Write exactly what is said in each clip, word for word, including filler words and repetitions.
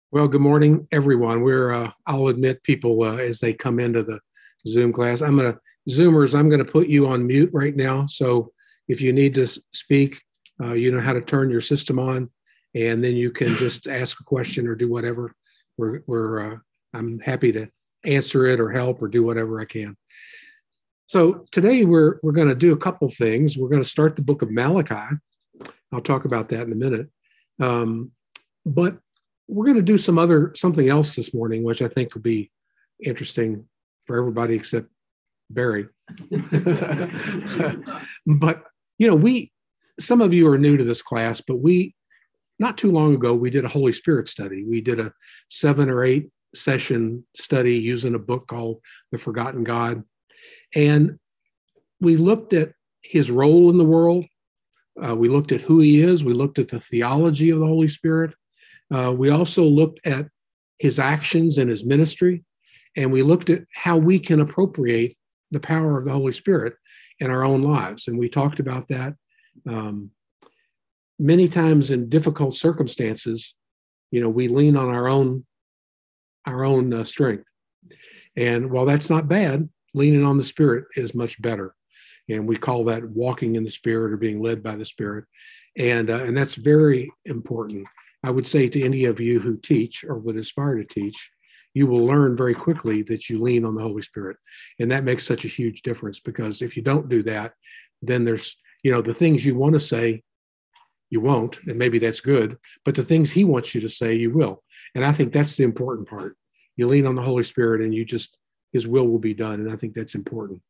Well, good morning, everyone. We're, uh, I'll admit people uh, as they come into the Zoom class. I'm going to, Zoomers, I'm going to put you on mute right now. So if you need to speak, uh, you know how to turn your system on, and then you can just ask a question or do whatever. We're, we're uh, I'm happy to answer it or help or do whatever I can. So today we're, we're going to do a couple things. We're going to start the book of Malachi. I'll talk about that in a minute. Um, but we're going to do some other something else this morning, which I think will be interesting for everybody except Barry. But you know, we some of you are new to this class, but we not too long ago we did a Holy Spirit study. We did a seven or eight session study using a book called The Forgotten God, and we looked at his role in the world. Uh, we looked at who he is. We looked at the theology of the Holy Spirit. Uh, we also looked at his actions and his ministry, and we looked at how we can appropriate the power of the Holy Spirit in our own lives. And we talked about that um, many times in difficult circumstances. You know, we lean on our own our own uh, strength, and while that's not bad, leaning on the Spirit is much better. And we call that walking in the Spirit or being led by the Spirit, and uh, and that's very important. I would say to any of you who teach or would aspire to teach, you will learn very quickly that you lean on the Holy Spirit. And that makes such a huge difference, because if you don't do that, then there's, you know, the things you want to say, you won't, and maybe that's good, but the things he wants you to say, you will. And I think that's the important part. You lean on the Holy Spirit and you just, his will will be done. And I think that's important.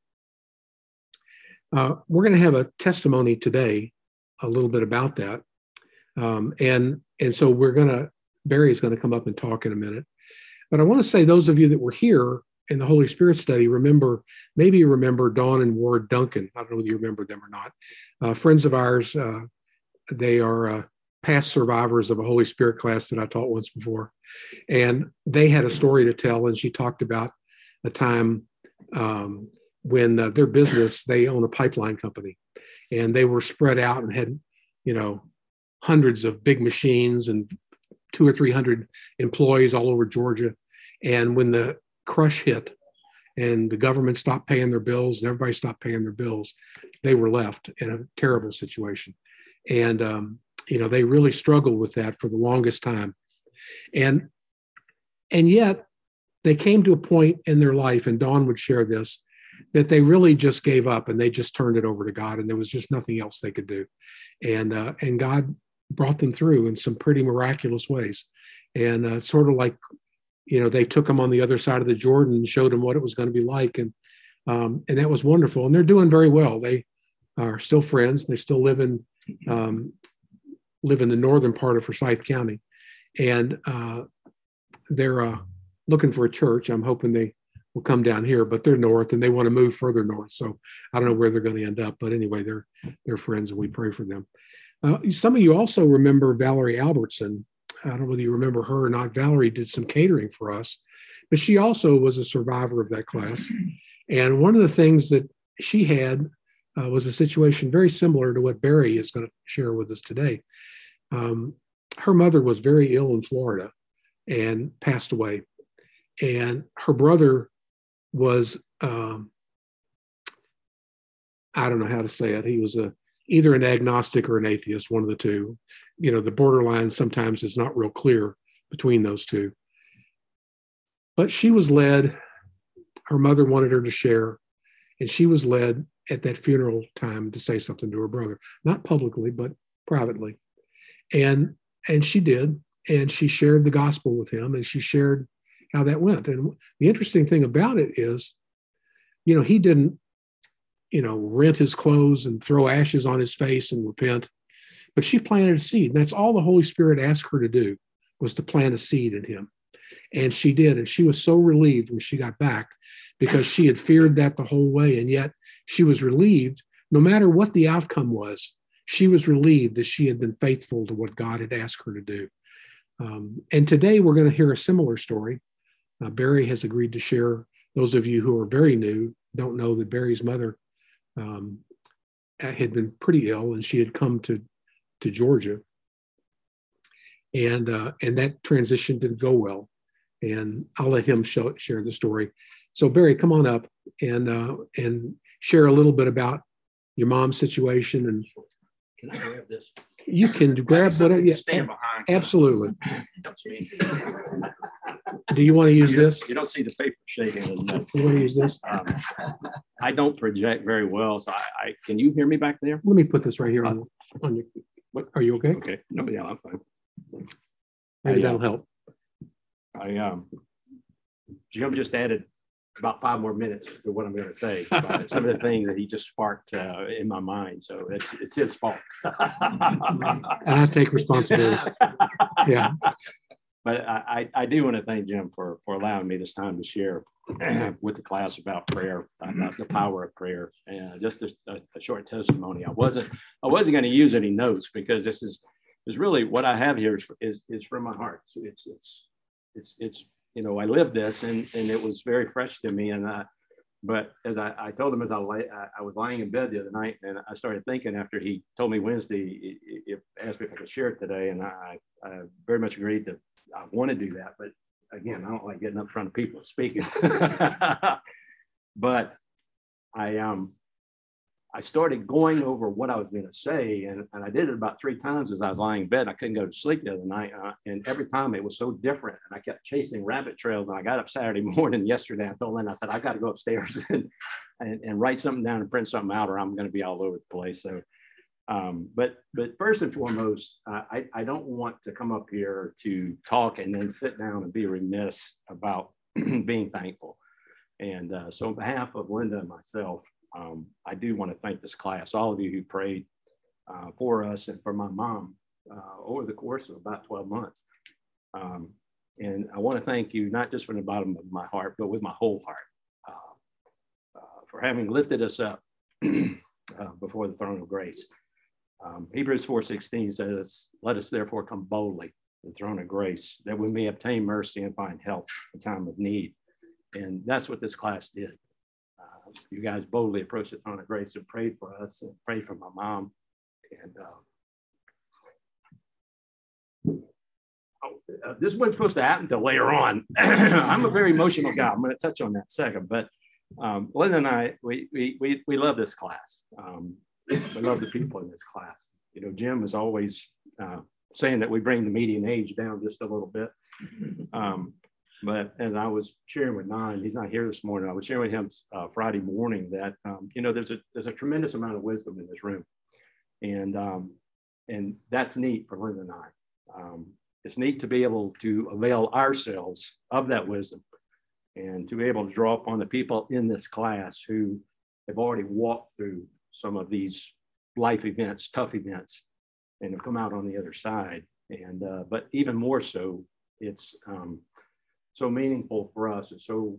Uh, we're going to have a testimony today, a little bit about that. Um, and and so we're going to, Barry's going to come up and talk in a minute. But I want to say, those of you that were here in the Holy Spirit study, remember, maybe you remember Dawn and Ward Duncan. I don't know whether you remember them or not. Uh, friends of ours, uh, they are uh, past survivors of a Holy Spirit class that I taught once before. And they had a story to tell, and she talked about a time um, when uh, their business, they own a pipeline company, and they were spread out and had, you know, hundreds of big machines and two or three hundred employees all over Georgia. And when the crush hit and the government stopped paying their bills and everybody stopped paying their bills, they were left in a terrible situation. And, um, you know, they really struggled with that for the longest time. And, and yet they came to a point in their life, and Dawn would share this, that they really just gave up and they just turned it over to God, and there was just nothing else they could do. And, uh, and God brought them through in some pretty miraculous ways. And uh, sort of like, you know, they took them on the other side of the Jordan and showed them what it was going to be like. And, um, and that was wonderful. And they're doing very well. They are still friends. They still live in, um, live in the northern part of Forsyth County. And uh, they're uh, looking for a church. I'm hoping they will come down here, but they're north and they want to move further north. So I don't know where they're going to end up, but anyway, they're, they're friends and we pray for them. Uh, some of you also remember Valerie Albertson. I don't know whether you remember her or not. Valerie did some catering for us, but she also was a survivor of that class. And one of the things that she had uh, was a situation very similar to what Barry is going to share with us today. Um, her mother was very ill in Florida and passed away. And her brother was, um, I don't know how to say it. He was a either an agnostic or an atheist, one of the two. You know, the borderline sometimes is not real clear between those two. But she was led, her mother wanted her to share, and she was led at that funeral time to say something to her brother, not publicly, but privately. And, and she did, and she shared the gospel with him, and she shared how that went. And the interesting thing about it is, you know, he didn't, you know, rent his clothes and throw ashes on his face and repent. But she planted a seed. And that's all the Holy Spirit asked her to do, was to plant a seed in him. And she did. And she was so relieved when she got back, because she had feared that the whole way. And yet she was relieved, no matter what the outcome was, she was relieved that she had been faithful to what God had asked her to do. Um, and today we're going to hear a similar story. Uh, Barry has agreed to share. Those of you who are very new don't know that Barry's mother Um, had been pretty ill, and she had come to, to Georgia. and uh, and that transition didn't go well. And I'll let him show, share the story. So Barry, come on up and uh, and share a little bit about your mom's situation. And can I grab this? You can grab whatever. Yeah, stand behind. Absolutely. Helps me. Do you want to use you, this? You don't see the paper shaking. You want to use this? Um, I don't project very well, so I, I can you hear me back there? Let me put this right here on, on your. What, are you okay? Okay. No, yeah, I'm fine. Maybe I, that'll uh, help. I um, Jim just added about five more minutes to what I'm going to say. About some of the things that he just sparked uh, in my mind. So it's it's his fault. And I take responsibility. Yeah. But I, I do want to thank Jim for, for allowing me this time to share with the class about prayer, about the power of prayer, and just a, a short testimony. I wasn't I wasn't going to use any notes because this is is really what I have here is is, is from my heart. So it's it's it's it's you know I lived this and and it was very fresh to me. And I, but as I, I told him as I lay, I, I was lying in bed the other night, and I started thinking after he told me Wednesday, he, he asked me if I could share it today, and I, I very much agreed that I want to do that. But again, I don't like getting up in front of people and speaking. But I um I started going over what I was going to say, and, and I did it about three times as I was lying in bed. I couldn't go to sleep the other night, uh, and every time it was so different. And I kept chasing rabbit trails. And I got up Saturday morning yesterday. I told Lynn, I said, I got to go upstairs and, and, and write something down and print something out, or I'm going to be all over the place. So, um, but but first and foremost, uh, I, I don't want to come up here to talk and then sit down and be remiss about being thankful. And uh, so on behalf of Linda and myself, Um, I do want to thank this class, all of you who prayed uh, for us and for my mom uh, over the course of about twelve months. Um, and I want to thank you, not just from the bottom of my heart, but with my whole heart uh, uh, for having lifted us up uh, before the throne of grace. Um, Hebrews four sixteen says, let us therefore come boldly to the throne of grace that we may obtain mercy and find help in time of need. And that's what this class did. You guys boldly approached the throne of grace and prayed for us and prayed for my mom. And uh, uh, this wasn't supposed to happen until later on. I'm a very emotional guy. I'm going to touch on that in a second. But um, Linda and I, we, we, we, we love this class. Um, we love the people in this class. You know, Jim is always uh, saying that we bring the median age down just a little bit. Um, But as I was sharing with Nine, he's not here this morning. I was sharing with him uh, Friday morning that um, you know there's a there's a tremendous amount of wisdom in this room, and um, and that's neat for Linda and I. Um, it's neat to be able to avail ourselves of that wisdom, and to be able to draw upon the people in this class who have already walked through some of these life events, tough events, and have come out on the other side. And uh, but even more so, it's um, so meaningful for us. It's so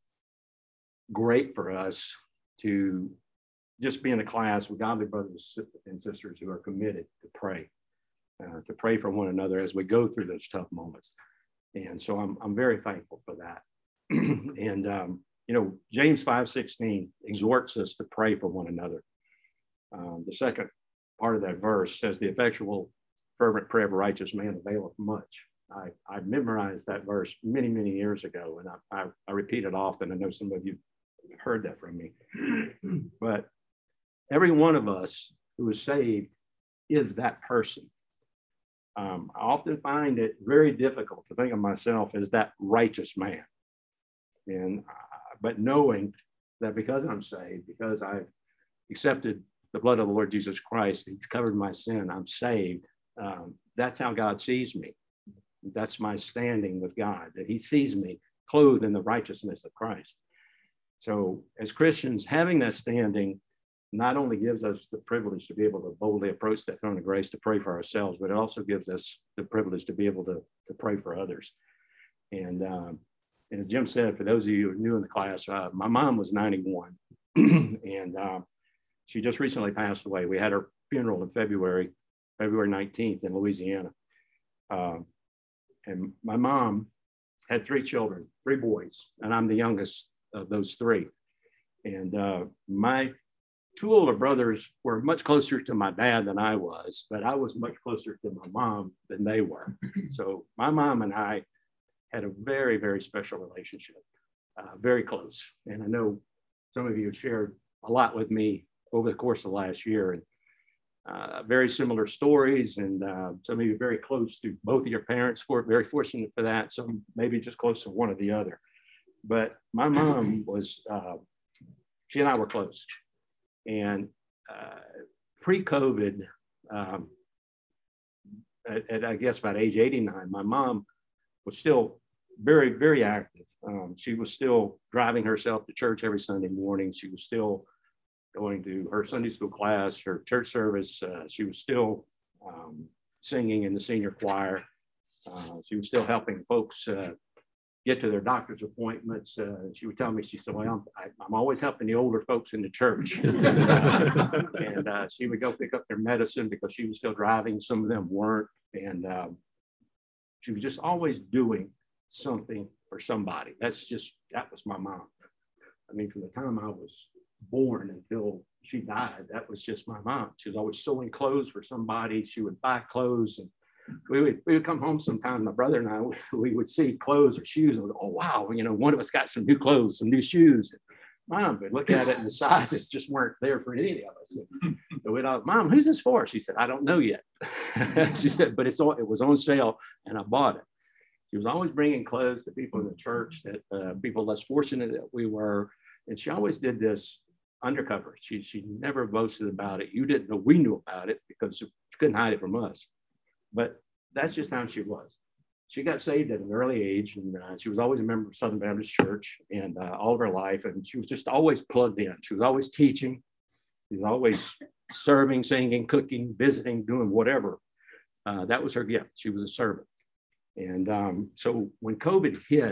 great for us to just be in a class with godly brothers and sisters who are committed to pray, uh, to pray for one another as we go through those tough moments. And so I'm, I'm very thankful for that. And, um, you know, James five sixteen exhorts us to pray for one another. Um, the second part of that verse says, the effectual fervent prayer of a righteous man availeth much. I, I memorized that verse many, many years ago, and I, I, I repeat it often. I know some of you heard that from me. But every one of us who is saved is that person. Um, I often find it very difficult to think of myself as that righteous man. And uh, but knowing that because I'm saved, because I've accepted the blood of the Lord Jesus Christ, He's covered my sin, I'm saved. Um, that's how God sees me. That's my standing with God, that He sees me clothed in the righteousness of Christ. So as Christians, having that standing not only gives us the privilege to be able to boldly approach that throne of grace to pray for ourselves, but it also gives us the privilege to be able to, to pray for others. And, um, and as Jim said, for those of you who are new in the class, uh, my mom was ninety-one, and uh, she just recently passed away. We had her funeral in February, February nineteenth in Louisiana. Uh, And my mom had three children, three boys, and I'm the youngest of those three. And uh, my two older brothers were much closer to my dad than I was, but I was much closer to my mom than they were. So my mom and I had a very, very special relationship, uh, very close. And I know some of you have shared a lot with me over the course of the last year, and uh, very similar stories. And uh, some of you are very close to both of your parents, for very fortunate for that. Some maybe just close to one or the other. But my mom was, uh, she and I were close. And uh, pre-COVID, um, at, at I guess about age eighty-nine, my mom was still very, very active. Um, she was still driving herself to church every Sunday morning. She was still going to her Sunday school class, her church service. Uh, she was still um, singing in the senior choir. Uh, she was still helping folks uh, get to their doctor's appointments. Uh, she would tell me, she said, well, I'm, I, I'm always helping the older folks in the church. uh, and uh, she would go pick up their medicine because she was still driving. Some of them weren't. And um, she was just always doing something for somebody. That's just, that was my mom. I mean, from the time I was born until she died, that was just my mom. She was always sewing clothes for somebody. She would buy clothes, and we would, we would come home sometime, my brother and I, we would see clothes or shoes and we'd, oh, wow, you know, one of us got some new clothes, some new shoes. Mom would look at it and the sizes just weren't there for any of us. And so we'd all, Mom, who's this for? She said, I don't know yet. She said, but it's all, it was on sale and I bought it. She was always bringing clothes to people in the church, that uh, people less fortunate that we were. And she always did this undercover. She, she never boasted about it. You didn't know we knew about it because she couldn't hide it from us. But that's just how she was. She got saved at an early age, and uh, she was always a member of Southern Baptist Church, and uh, all of her life. And she was just always plugged in. She was always teaching. She was always serving, singing, cooking, visiting, doing whatever. Uh, that was her gift. She was a servant. And um, so when COVID hit,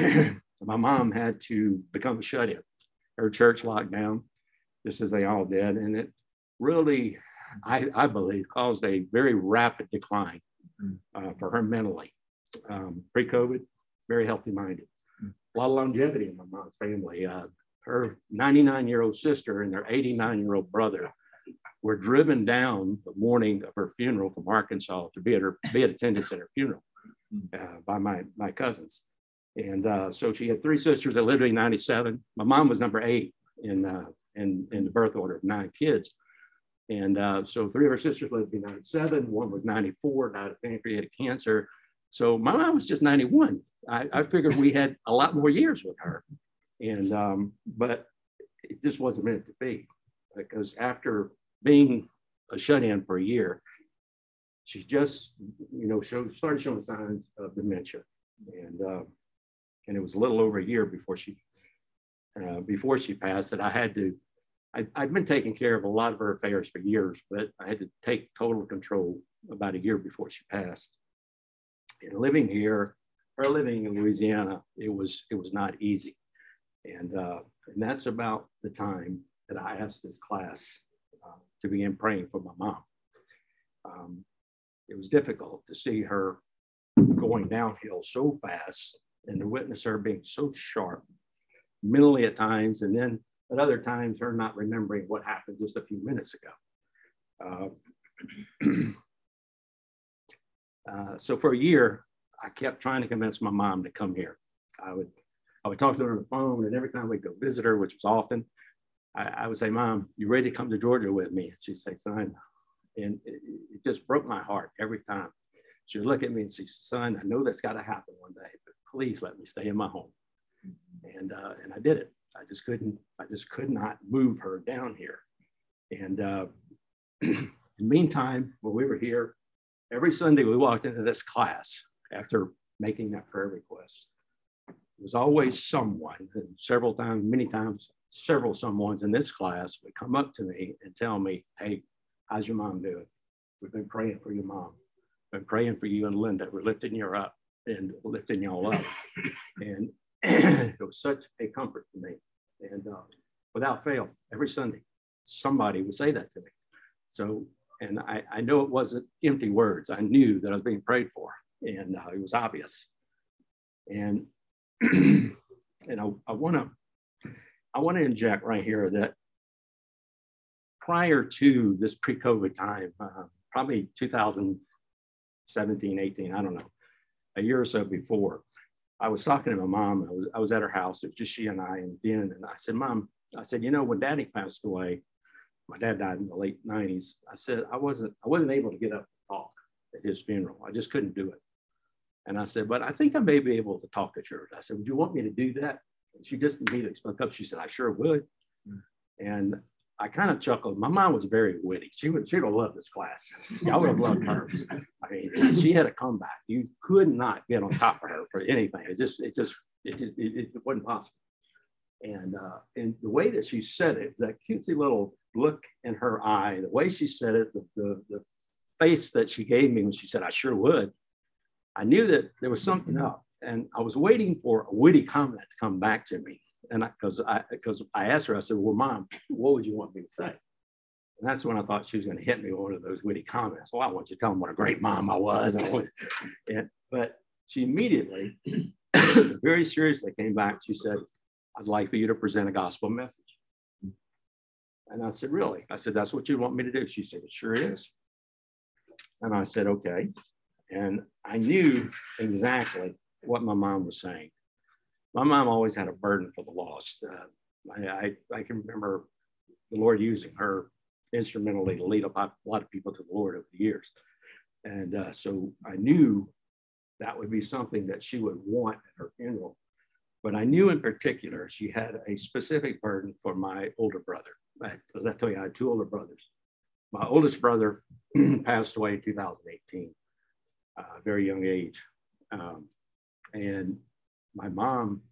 my mom had to become a shut-in. Her church locked down, just as they all did. And it really, I, I believe, caused a very rapid decline uh, for her mentally. Um, pre-COVID, very healthy minded. A lot of longevity in my mom's family. Uh, her ninety-nine-year-old sister and their eighty-nine-year-old brother were driven down the morning of her funeral from Arkansas to be at her be at attendance at her funeral uh, by my my cousins. And uh, so she had three sisters that lived to be ninety-seven. My mom was number eight in uh, in in the birth order of nine kids. And uh, so three of her sisters lived to be ninety-seven. One was ninety-four, died of pancreatic cancer. So my mom was just ninety-one. I, I figured we had a lot more years with her. And, um, but it just wasn't meant to be, because after being a shut-in for a year, she just, you know, showed, started showing signs of dementia. And, uh, and it was a little over a year before she, uh, before she passed that I had to, I, I'd been taking care of a lot of her affairs for years, but I had to take total control about a year before she passed. And living here, her living in Louisiana, it was, it was not easy. And, uh, and that's about the time that I asked this class uh, to begin praying for my mom. Um, it was difficult to see her going downhill so fast and to witness her being so sharp mentally at times, and then at other times her not remembering what happened just a few minutes ago. Uh, uh, so for a year, I kept trying to convince my mom to come here. I would I would talk to her on the phone, and every time we'd go visit her, which was often, I, I would say, Mom, you ready to come to Georgia with me? And she'd say, son, and it, it just broke my heart every time. She would look at me and say, son, I know that's got to happen one day, but please let me stay in my home. And uh, and I did it. I just couldn't, I just could not move her down here. And uh, in the meantime, when we were here, every Sunday we walked into this class after making that prayer request. There was always someone, and several times, many times, several someones in this class would come up to me and tell me, hey, how's your mom doing? We've been praying for your mom. We've been praying for you and Linda. We're lifting you up and lifting y'all up. And it was such a comfort to me. And uh, without fail, every Sunday, somebody would say that to me. So, and I, I know it wasn't empty words. I knew that I was being prayed for, and uh, it was obvious. And and I, I want to I want to inject right here that prior to this pre-COVID time, uh, probably two thousand seventeen, eighteen, I don't know, a year or so before, I was talking to my mom. I was, I was at her house. It was just she and I and Den. And I said, Mom, I said, you know, when Daddy passed away, my dad died in the late nineties. I said, I wasn't, I wasn't able to get up and talk at his funeral. I just couldn't do it. And I said, but I think I may be able to talk at church. I said, would you want me to do that? And she just immediately spoke up. She said, I sure would. Mm. And I kind of chuckled. My mom was very witty. She would, she would have loved this class. I would have loved her. I mean, she had a comeback. You could not get on top of her for anything. It just, it just, it just, it, it wasn't possible. And uh, and the way that she said it, that cutesy little look in her eye, the way she said it, the, the, the face that she gave me when she said, I sure would, I knew that there was something up. And I was waiting for a witty comment to come back to me. And because I, because I, I asked her, I said, well, Mom, what would you want me to say? And that's when I thought she was going to hit me with one of those witty comments. Well, I want you to tell them what a great mom I was. And, but she immediately, very seriously came back. She said, I'd like for you to present a gospel message. And I said, really? I said, that's what you want me to do? She said, it sure is. And I said, okay. And I knew exactly what my mom was saying. My mom always had a burden for the lost. Uh, I, I, I can remember the Lord using her instrumentally to lead a lot of people to the Lord over the years. And uh, so I knew that would be something that she would want at her funeral. But I knew in particular, she had a specific burden for my older brother. Because I tell you, I had two older brothers. My oldest brother passed away in two thousand eighteen, uh, very young age. Um, and my mom,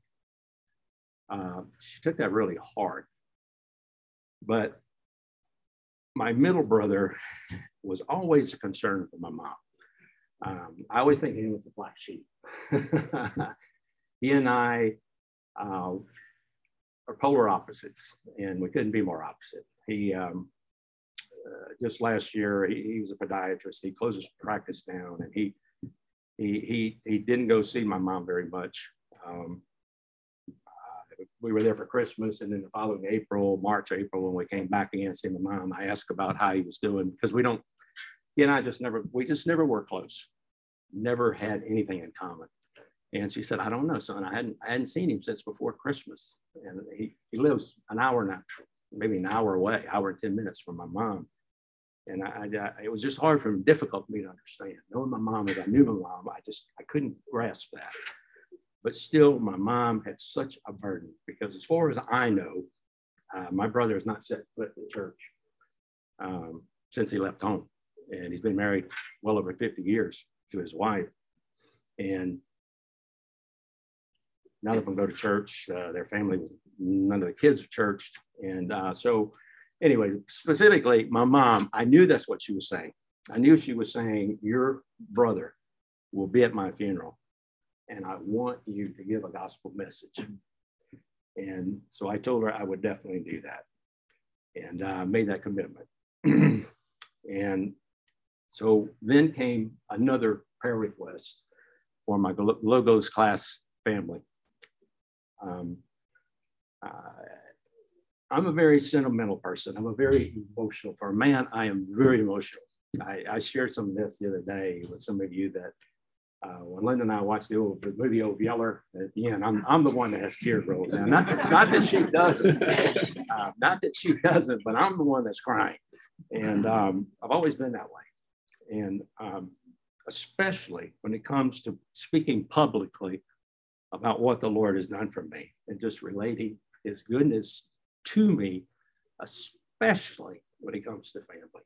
uh, she took that really hard. But my middle brother was always a concern for my mom. Um, I always think he was the black sheep. He and I uh, are polar opposites, and we couldn't be more opposite. He, um, uh, just last year, he, he was a podiatrist. He closed his practice down, and he, he, he, he didn't go see my mom very much. Um, uh, we were there for Christmas, and then the following April, March, April, when we came back again to see my mom, I asked about how he was doing, because we don't, he and I just never, we just never were close, never had anything in common. And she said, I don't know, son. I hadn't, I hadn't seen him since before Christmas. And he, he lives an hour now, maybe an hour away, hour and ten minutes from my mom. And I, I, it was just hard for him, difficult for me to understand. Knowing my mom as I knew my mom, I just, I couldn't grasp that. But still, my mom had such a burden, because as far as I know, uh, my brother has not set foot in church um, since he left home. And he's been married well over fifty years to his wife. And none of them go to church. Uh, their family, none of the kids are churched. And uh, so anyway, specifically, my mom, I knew that's what she was saying. I knew she was saying, your brother will be at my funeral, and I want you to give a gospel message. And so I told her I would definitely do that, and I uh, made that commitment. And so then came another prayer request for my Logos class family. Um, uh, I'm a very sentimental person. I'm a very emotional, for a man, I am very emotional. I, I shared some of this the other day with some of you that uh, when Linda and I watched the, old, the movie Old Yeller, at the end, I'm, I'm the one that has tears rolled down. Not, not that she doesn't, uh, not that she doesn't, but I'm the one that's crying. And um, I've always been that way. And um, especially when it comes to speaking publicly about what the Lord has done for me and just relating his goodness to me, especially when it comes to family.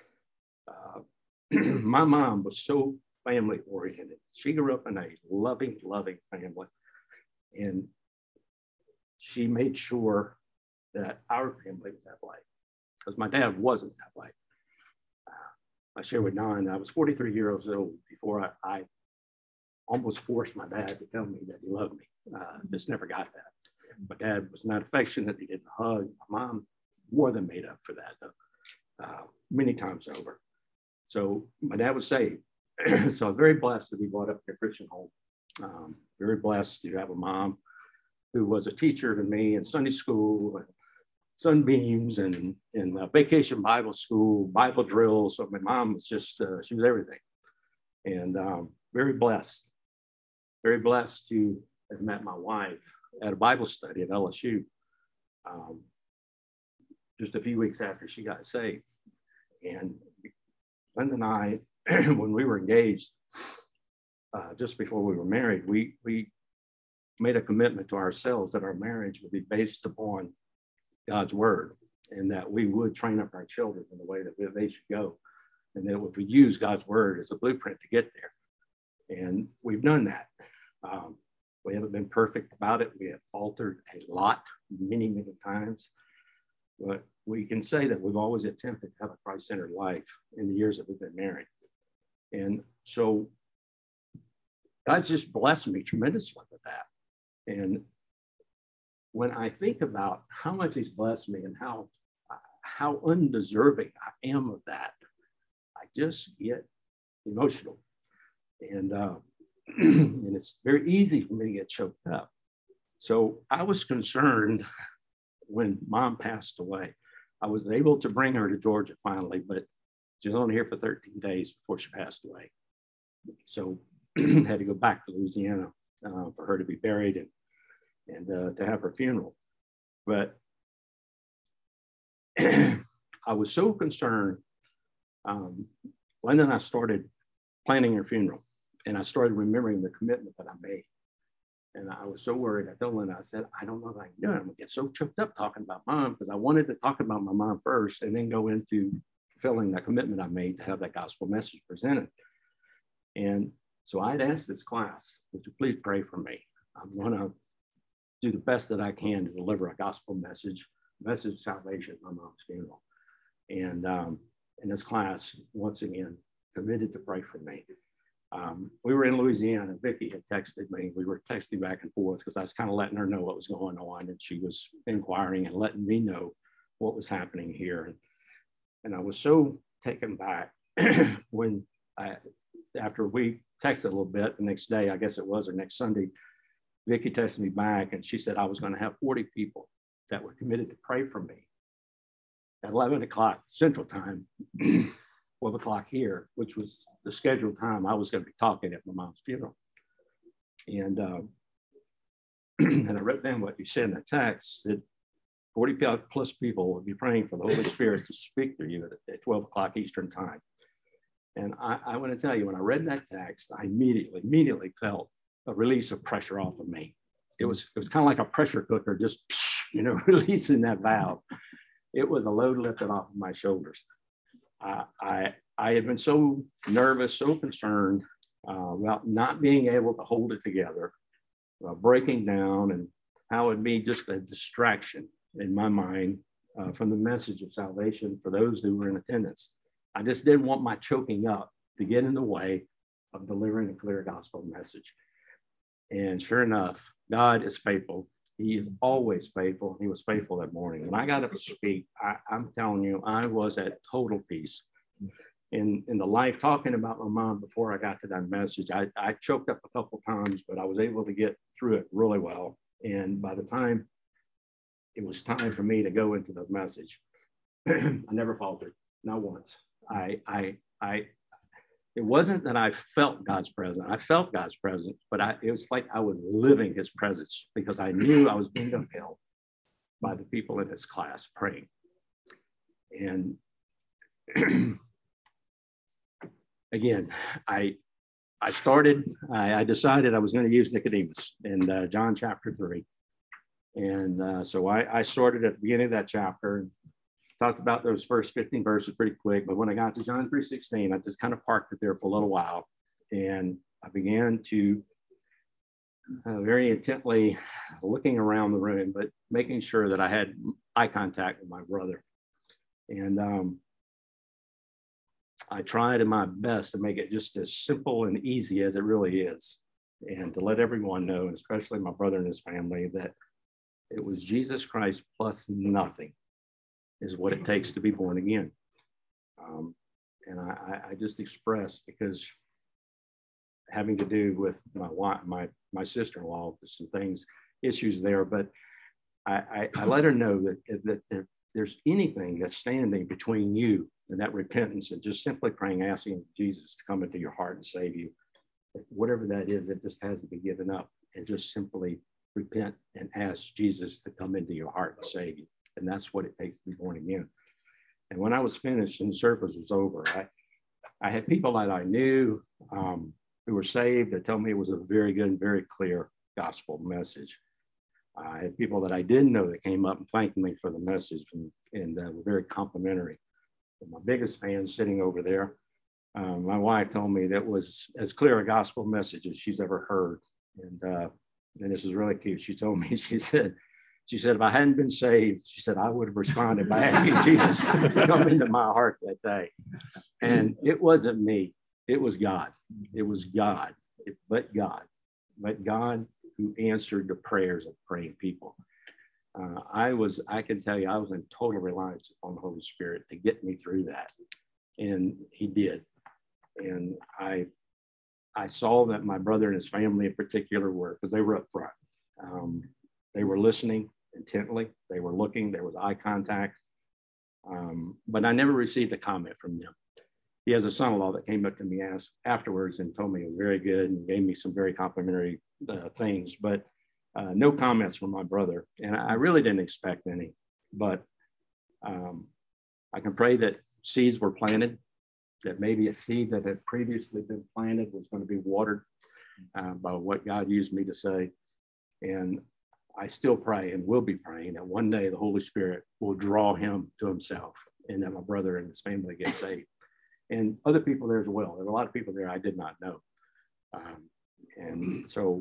Uh, my mom was so family oriented. She grew up in a loving, loving family. And she made sure that our family was that way, because my dad wasn't that way. Uh, I share with Don, I was forty-three years old before I, I almost forced my dad to tell me that he loved me. Uh, just never got that. My dad was not affectionate. He didn't hug. My mom more than made up for that, though, uh, many times over. So my dad was saved. So I'm very blessed to be brought up in a Christian home. Um, very blessed to have a mom who was a teacher to me in Sunday school, and sunbeams and, and uh, vacation Bible school, Bible drills. So my mom was just, uh, she was everything. And um, very blessed, very blessed to have met my wife at a Bible study at L S U um, just a few weeks after she got saved. And Linda and I, when we were engaged, uh, just before we were married, we, we made a commitment to ourselves that our marriage would be based upon God's word, and that we would train up our children in the way that they should go, and that we would use God's word as a blueprint to get there. And we've done that. Um, we haven't been perfect about it. We have faltered a lot, many, many times. But we can say that we've always attempted to have a Christ-centered life in the years that we've been married. And so God's just blessed me tremendously with that. And when I think about how much he's blessed me and how, how undeserving I am of that, I just get emotional. And, uh, and it's very easy for me to get choked up. So I was concerned when Mom passed away. I was able to bring her to Georgia finally, but she was only here for thirteen days before she passed away. So had to go back to Louisiana uh, for her to be buried and, and uh, to have her funeral. But I was so concerned. Um, Linda and I started planning her funeral, and I started remembering the commitment that I made. And I was so worried. I told Linda, I said, I don't know if I can do it. I'm gonna get so choked up talking about Mom, because I wanted to talk about my mom first and then go into fulfilling that commitment I made to have that gospel message presented. And so I'd asked this class, would you please pray for me? I'm gonna do the best that I can to deliver a gospel message, message of salvation at my mom's funeral. And um, in this class, once again, committed to pray for me. Um, we were in Louisiana. Vicki had texted me. We were texting back and forth because I was kind of letting her know what was going on, and she was inquiring and letting me know what was happening here. And, and I was so taken back when I, after we texted a little bit, the next day, I guess it was, or next Sunday, Vicki texted me back and she said I was going to have forty people that were committed to pray for me at eleven o'clock Central Time. twelve o'clock here, which was the scheduled time I was going to be talking at my mom's funeral. And, uh, and I wrote down what you said in the text, that forty plus people will be praying for the Holy Spirit to speak through you at, at twelve o'clock Eastern time. And I, I want to tell you, when I read that text, I immediately, immediately felt a release of pressure off of me. It was, it was kind of like a pressure cooker, just, you know, releasing that valve. It was a load lifted off of my shoulders. Uh, I, I had been so nervous, so concerned uh, about not being able to hold it together, uh, breaking down, and how it'd be just a distraction in my mind uh, from the message of salvation for those who were in attendance. I just didn't want my choking up to get in the way of delivering a clear gospel message. And sure enough, God is faithful. He is always faithful. He was faithful that morning. When I got up to speak, I, I'm telling you, I was at total peace. In, in the life talking about my mom before I got to that message, I, I choked up a couple times, but I was able to get through it really well. And by the time it was time for me to go into the message, I never faltered, not once. I, I, I, it wasn't that I felt God's presence. I felt God's presence, but I, it was like I was living his presence because I knew I was being upheld by the people in this class praying. And again, I, I started, I, I decided I was going to use Nicodemus in uh, John chapter three. And uh, so I, I started at the beginning of that chapter, talked about those first fifteen verses pretty quick, but when I got to John three sixteen, I just kind of parked it there for a little while, and I began to uh, very intently looking around the room, but making sure that I had eye contact with my brother. And um, I tried my best to make it just as simple and easy as it really is, and to let everyone know, and especially my brother and his family, that it was Jesus Christ plus nothing is what it takes to be born again. Um, and I, I just expressed, because having to do with my wife, my, my sister-in-law, some things, issues there, but I, I, I let her know that, that if there's anything that's standing between you and that repentance and just simply praying, asking Jesus to come into your heart and save you, whatever that is, it just has to be given up and just simply repent and ask Jesus to come into your heart and save you. And that's what it takes to be born again. And when I was finished and the service was over, I, I had people that I knew um, who were saved that told me it was a very good and very clear gospel message. I had people that I didn't know that came up and thanked me for the message and, and uh, were very complimentary. And my biggest fan sitting over there, um, my wife told me that was as clear a gospel message as she's ever heard. And, uh, and this is really cute. She told me, she said, she said, if I hadn't been saved, she said, I would have responded by asking Jesus to come into my heart that day. And it wasn't me. It was God. It was God, it, but God, but God who answered the prayers of praying people. Uh, I was, I can tell you, I was in total reliance on the Holy Spirit to get me through that. And he did. And I, I saw that my brother and his family in particular were, because they were up front. Um, they were listening intently. They were looking. There was eye contact. Um, but I never received a comment from them. He has a son-in-law that came up to me asked afterwards and told me it was very good and gave me some very complimentary uh, things, but uh, no comments from my brother. And I really didn't expect any, but um, I can pray that seeds were planted, that maybe a seed that had previously been planted was going to be watered uh, by what God used me to say. And I still pray and will be praying that one day the Holy Spirit will draw him to himself and that my brother and his family get saved. And other people there as well. There were a lot of people there I did not know. Um, and so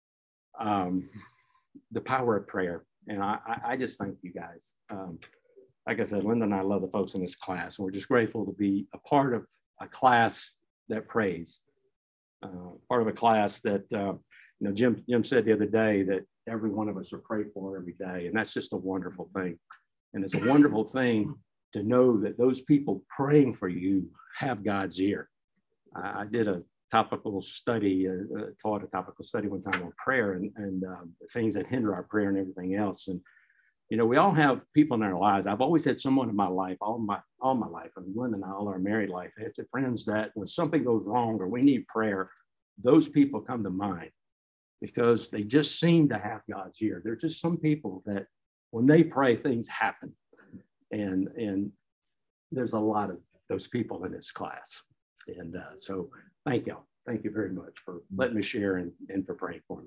um, the power of prayer. And I, I just thank you guys. Um, like I said, Linda and I love the folks in this class. And we're just grateful to be a part of a class that prays. Uh, part of a class that, uh, you know, Jim, Jim said the other day that every one of us are prayed for every day. And that's just a wonderful thing. And it's a wonderful thing to know that those people praying for you have God's ear. I, I did a topical study, uh, uh, taught a topical study one time on prayer and, and um, the things that hinder our prayer and everything else. And, you know, we all have people in our lives. I've always had someone in my life, all my all my life, and Linda and I, all our married life, it's friends that when something goes wrong or we need prayer, those people come to mind because they just seem to have God's ear. There's just some people that when they pray, things happen. And, and there's a lot of those people in this class. And uh, so thank you. Thank you very much for letting me share and, and for praying for me.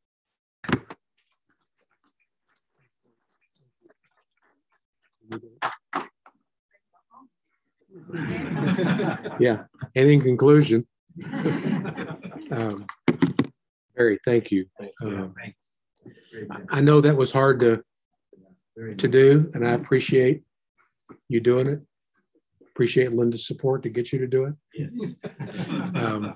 Yeah. And in conclusion, um, Barry, thank you. Um, I know that was hard to, to do, and I appreciate you doing it. Appreciate Linda's support to get you to do it. Yes. Um,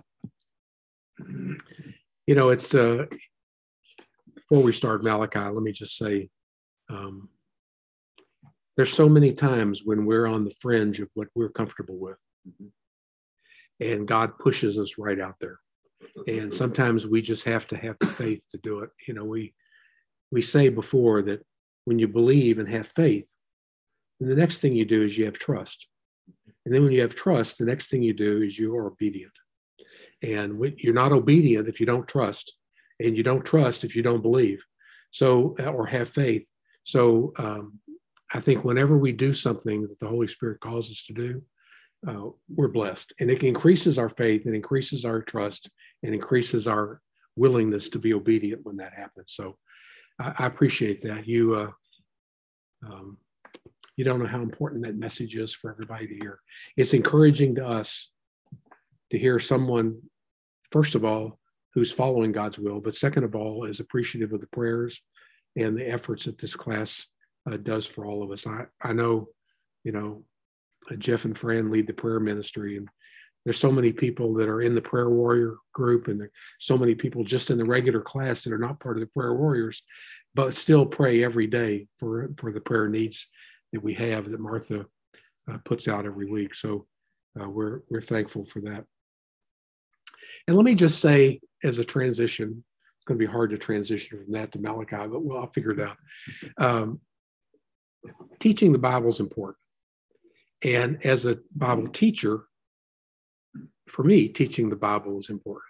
you know, it's, uh, before we start Malachi, let me just say, um, there's so many times when we're on the fringe of what we're comfortable with. And God pushes us right out there. And sometimes we just have to have the faith to do it. You know, we, we say before that when you believe and have faith, then the next thing you do is you have trust. And then when you have trust, the next thing you do is you are obedient. And you're not obedient if you don't trust, and you don't trust if you don't believe, so, or have faith. So um, I think whenever we do something that the Holy Spirit calls us to do, uh, we're blessed. And it increases our faith and increases our trust and increases our willingness to be obedient when that happens. So I, I appreciate that. You, uh, um, you don't know how important that message is for everybody to hear. It's encouraging to us to hear someone, first of all, who's following God's will, but second of all, is appreciative of the prayers and the efforts that this class uh, does for all of us. I, I know, you know, uh, Jeff and Fran lead the prayer ministry, and there's so many people that are in the prayer warrior group, and there's so many people just in the regular class that are not part of the prayer warriors, but still pray every day for, for the prayer needs that we have that Martha uh, puts out every week. So uh, we're, we're thankful for that. And let me just say, as a transition, it's going to be hard to transition from that to Malachi, but well, I'll figure it out. Um, teaching the Bible is important. And as a Bible teacher, for me, teaching the Bible is important.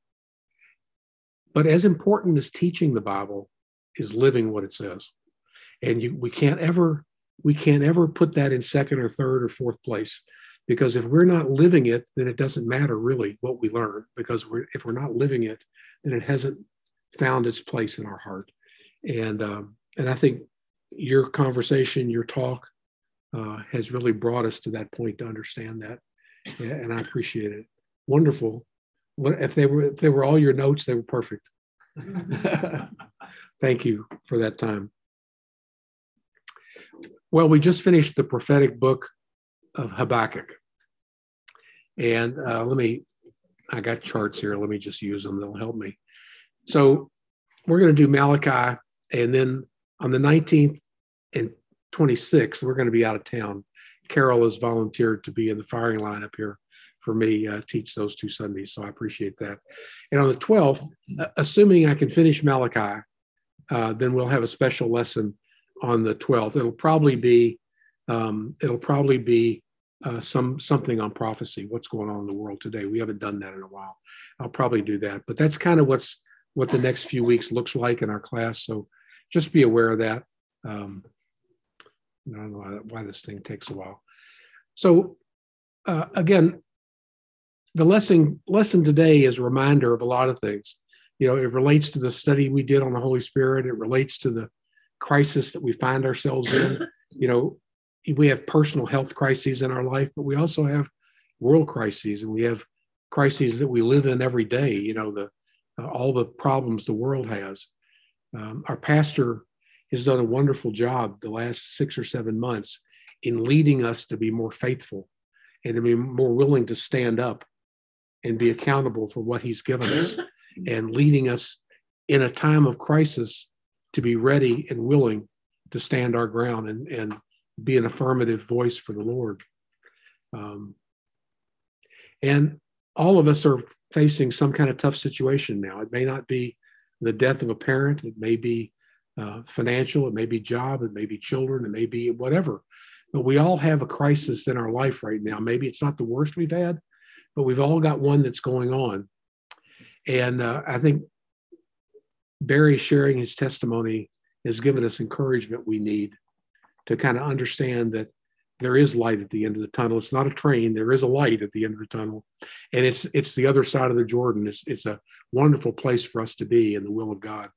But as important as teaching the Bible is living what it says. And you, we can't ever, we can't ever put that in second or third or fourth place, because if we're not living it, then it doesn't matter really what we learn, because we're, if we're not living it, then it hasn't found its place in our heart. And, um, and I think your conversation, your talk uh, has really brought us to that point to understand that. And I appreciate it. Wonderful. What if they were, if they were all your notes, they were perfect. Thank you for that time. Well, we just finished the prophetic book of Habakkuk. And uh, let me, I got charts here. Let me just use them. They'll help me. So we're going to do Malachi. And then on the nineteenth and twenty-sixth, we're going to be out of town. Carol has volunteered to be in the firing line up here for me, uh, teach those two Sundays. So I appreciate that. And on the twelfth, uh, assuming I can finish Malachi, uh, then we'll have a special lesson on the twelfth. It'll probably be, um, it'll probably be uh, some something on prophecy, what's going on in the world today. We haven't done that in a while. I'll probably do that. But that's kind of what's what the next few weeks looks like in our class. So just be aware of that. Um, I don't know why, why this thing takes a while. So uh, again, the lesson lesson today is a reminder of a lot of things. You know, it relates to the study we did on the Holy Spirit. It relates to the crisis that we find ourselves in. You know, we have personal health crises in our life, but we also have world crises, and we have crises that we live in every day. You know, the uh, all the problems the world has. Um, our pastor has done a wonderful job the last six or seven months in leading us to be more faithful and to be more willing to stand up and be accountable for what he's given us, and leading us in a time of crisis to be ready and willing to stand our ground and, and be an affirmative voice for the Lord. Um, and all of us are facing some kind of tough situation now. It may not be the death of a parent. It may be uh, financial. It may be job. It may be children. It may be whatever. But we all have a crisis in our life right now. Maybe it's not the worst we've had, but we've all got one that's going on. And uh, I think Barry sharing his testimony has given us encouragement we need to kind of understand that there is light at the end of the tunnel. It's not a train. There is a light at the end of the tunnel. And it's it's the other side of the Jordan. It's, it's a wonderful place for us to be in the will of God.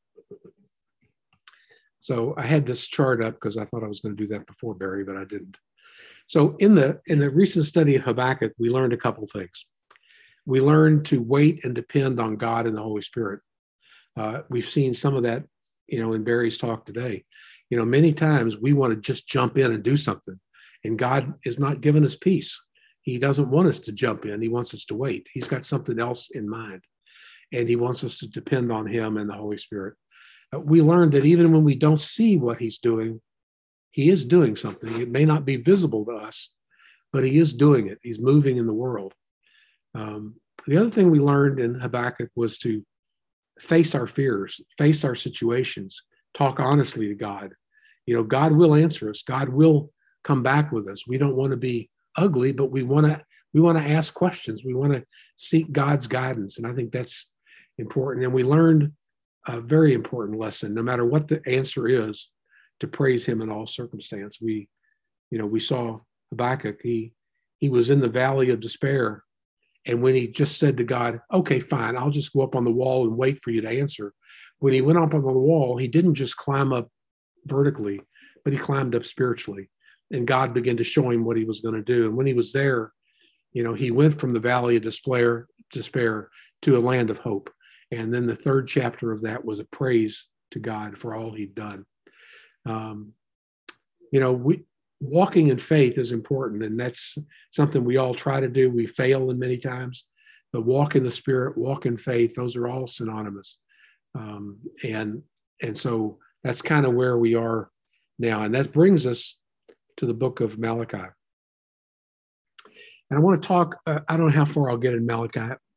So I had this chart up because I thought I was going to do that before Barry, but I didn't. So in the in the recent study of Habakkuk, we learned a couple of things. We learned to wait and depend on God and the Holy Spirit. Uh, we've seen some of that, you know, in Barry's talk today. You know, many times we want to just jump in and do something, and God is not giving us peace. He doesn't want us to jump in. He wants us to wait. He's got something else in mind, and he wants us to depend on him and the Holy Spirit. Uh, we learned that even when we don't see what he's doing, he is doing something. It may not be visible to us, but he is doing it. He's moving in the world. Um, the other thing we learned in Habakkuk was to face our fears, face our situations, talk honestly to God. You know, God will answer us. God will come back with us. We don't want to be ugly, but we want to we want to ask questions. We want to seek God's guidance. And I think that's important. And we learned a very important lesson, no matter what the answer is, to praise him in all circumstance. We, you know, we saw Habakkuk, he, he was in the valley of despair. And when he just said to God, okay, fine, I'll just go up on the wall and wait for you to answer. When he went up on the wall, he didn't just climb up vertically, but he climbed up spiritually. And God began to show him what he was going to do. And when he was there, you know, he went from the valley of despair, despair to a land of hope. And then the third chapter of that was a praise to God for all he'd done. Um, you know, we walking in faith is important, and that's something we all try to do. We fail in many times, but walk in the Spirit, walk in faith, those are all synonymous. Um, and, and so that's kind of where we are now. And that brings us to the book of Malachi. And I want to talk, uh, I don't know how far I'll get in Malachi.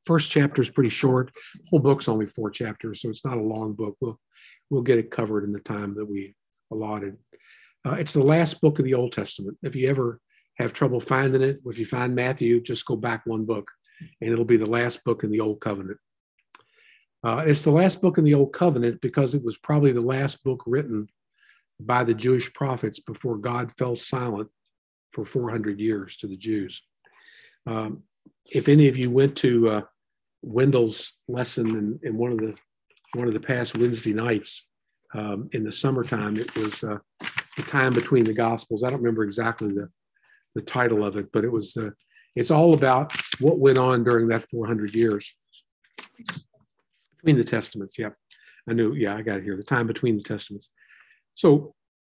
first chapter is pretty short. The whole book's only four chapters, so it's not a long book. We'll we'll get it covered in the time that we allotted. Uh, it's the last book of the Old Testament. If you ever have trouble finding it, if you find Matthew, just go back one book, and it'll be the last book in the Old Covenant. Uh, it's the last book in the Old Covenant because it was probably the last book written by the Jewish prophets before God fell silent for four hundred years to the Jews. Um, if any of you went to uh, Wendell's lesson in, in one of the one of the past Wednesday nights um, in the summertime, it was uh, the time between the Gospels. I don't remember exactly the, the title of it, but it was uh, it's all about what went on during that four hundred years between the Testaments. Yeah, I knew. Yeah, I got it here. The time between the Testaments. So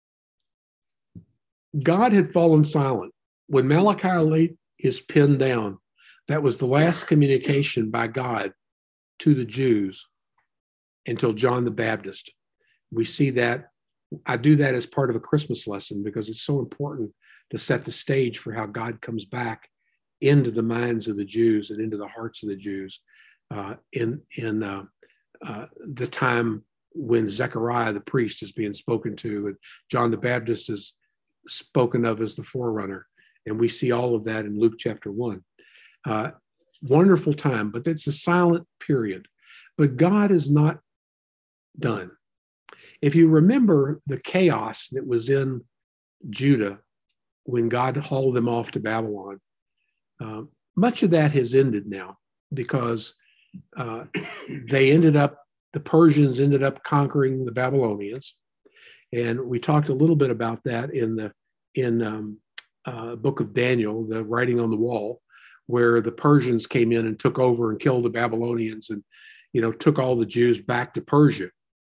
God had fallen silent when Malachi laid his pen down. That was the last communication by God to the Jews until John the Baptist. We see that. I do that as part of a Christmas lesson because it's so important to set the stage for how God comes back into the minds of the Jews and into the hearts of the Jews uh, in, in uh, uh, the time when Zechariah the priest is being spoken to and John the Baptist is spoken of as the forerunner. And we see all of that in Luke chapter one. Uh, wonderful time, but it's a silent period. But God is not done. If you remember the chaos that was in Judah when God hauled them off to Babylon, uh, much of that has ended now because uh, they ended up, the Persians ended up conquering the Babylonians. And we talked a little bit about that in the in um, uh, book of Daniel, the writing on the wall, where the Persians came in and took over and killed the Babylonians and, you know, took all the Jews back to Persia.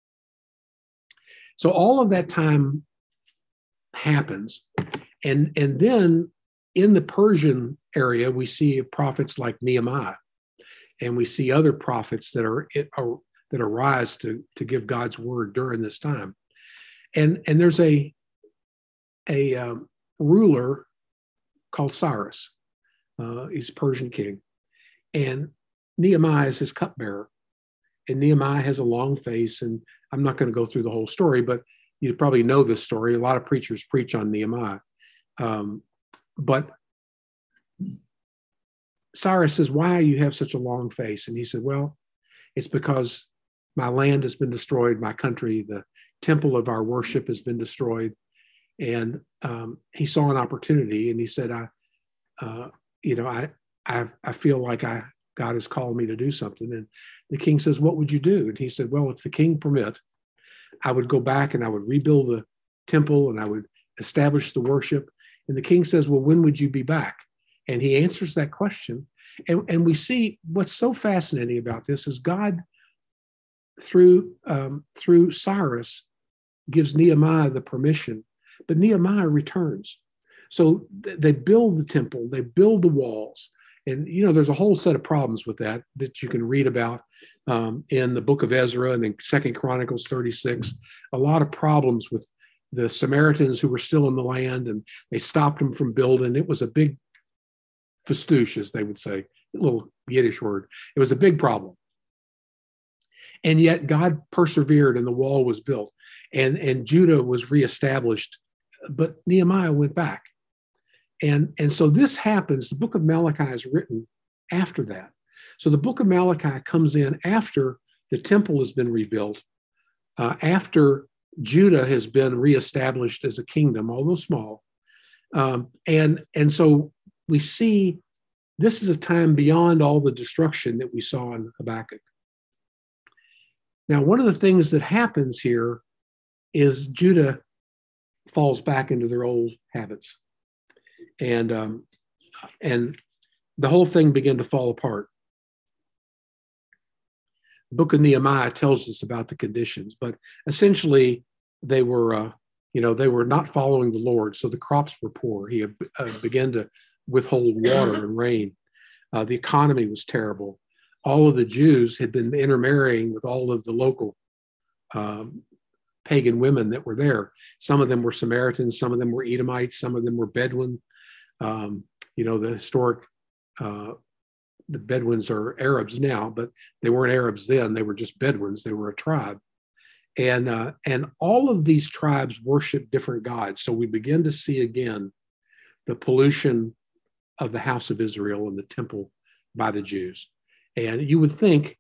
So all of that time happens. And, and then in the Persian area, we see prophets like Nehemiah, and we see other prophets that are, are that arise to, to give God's word during this time. And, and there's a, a um, ruler called Cyrus. Uh, he's a Persian king. And Nehemiah is his cupbearer. And Nehemiah has a long face. And I'm not going to go through the whole story, but you probably know this story. A lot of preachers preach on Nehemiah. Um, but Cyrus says, why do you have such a long face? And he said, well, it's because my land has been destroyed, my country, the temple of our worship has been destroyed. And um, he saw an opportunity and he said, I, uh, you know, I, I, I feel like I, God has called me to do something. And the king says, what would you do? And he said, well, if the king permit, I would go back and I would rebuild the temple and I would establish the worship. And the king says, well, when would you be back? And he answers that question. And, and we see what's so fascinating about this is God, through, um, through Cyrus, gives Nehemiah the permission, but Nehemiah returns. So th- they build the temple, they build the walls. And, you know, there's a whole set of problems with that that you can read about um, in the book of Ezra and in Second Chronicles thirty-six. A lot of problems with the Samaritans who were still in the land, and they stopped them from building. It was a big fastouche, as they would say, a little Yiddish word. It was a big problem. And yet God persevered and the wall was built and, and Judah was reestablished, but Nehemiah went back. And, and so this happens. The book of Malachi is written after that. So the book of Malachi comes in after the temple has been rebuilt, uh, after Judah has been reestablished as a kingdom, although small. Um, and, and so we see this is a time beyond all the destruction that we saw in Habakkuk. Now, one of the things that happens here is Judah falls back into their old habits. And, um, and the whole thing began to fall apart. The book of Nehemiah tells us about the conditions, but essentially they were, uh, you know, they were not following the Lord. So the crops were poor. He uh, began to withhold water and rain. Uh, the economy was terrible. All of the Jews had been intermarrying with all of the local um, pagan women that were there. Some of them were Samaritans, some of them were Edomites, some of them were Bedouin. Um, you know, the historic uh, the Bedouins are Arabs now, but they weren't Arabs then. They were just Bedouins. They were a tribe. And, uh, and all of these tribes worship different gods. So we begin to see again the pollution of the house of Israel and the temple by the Jews. And you would think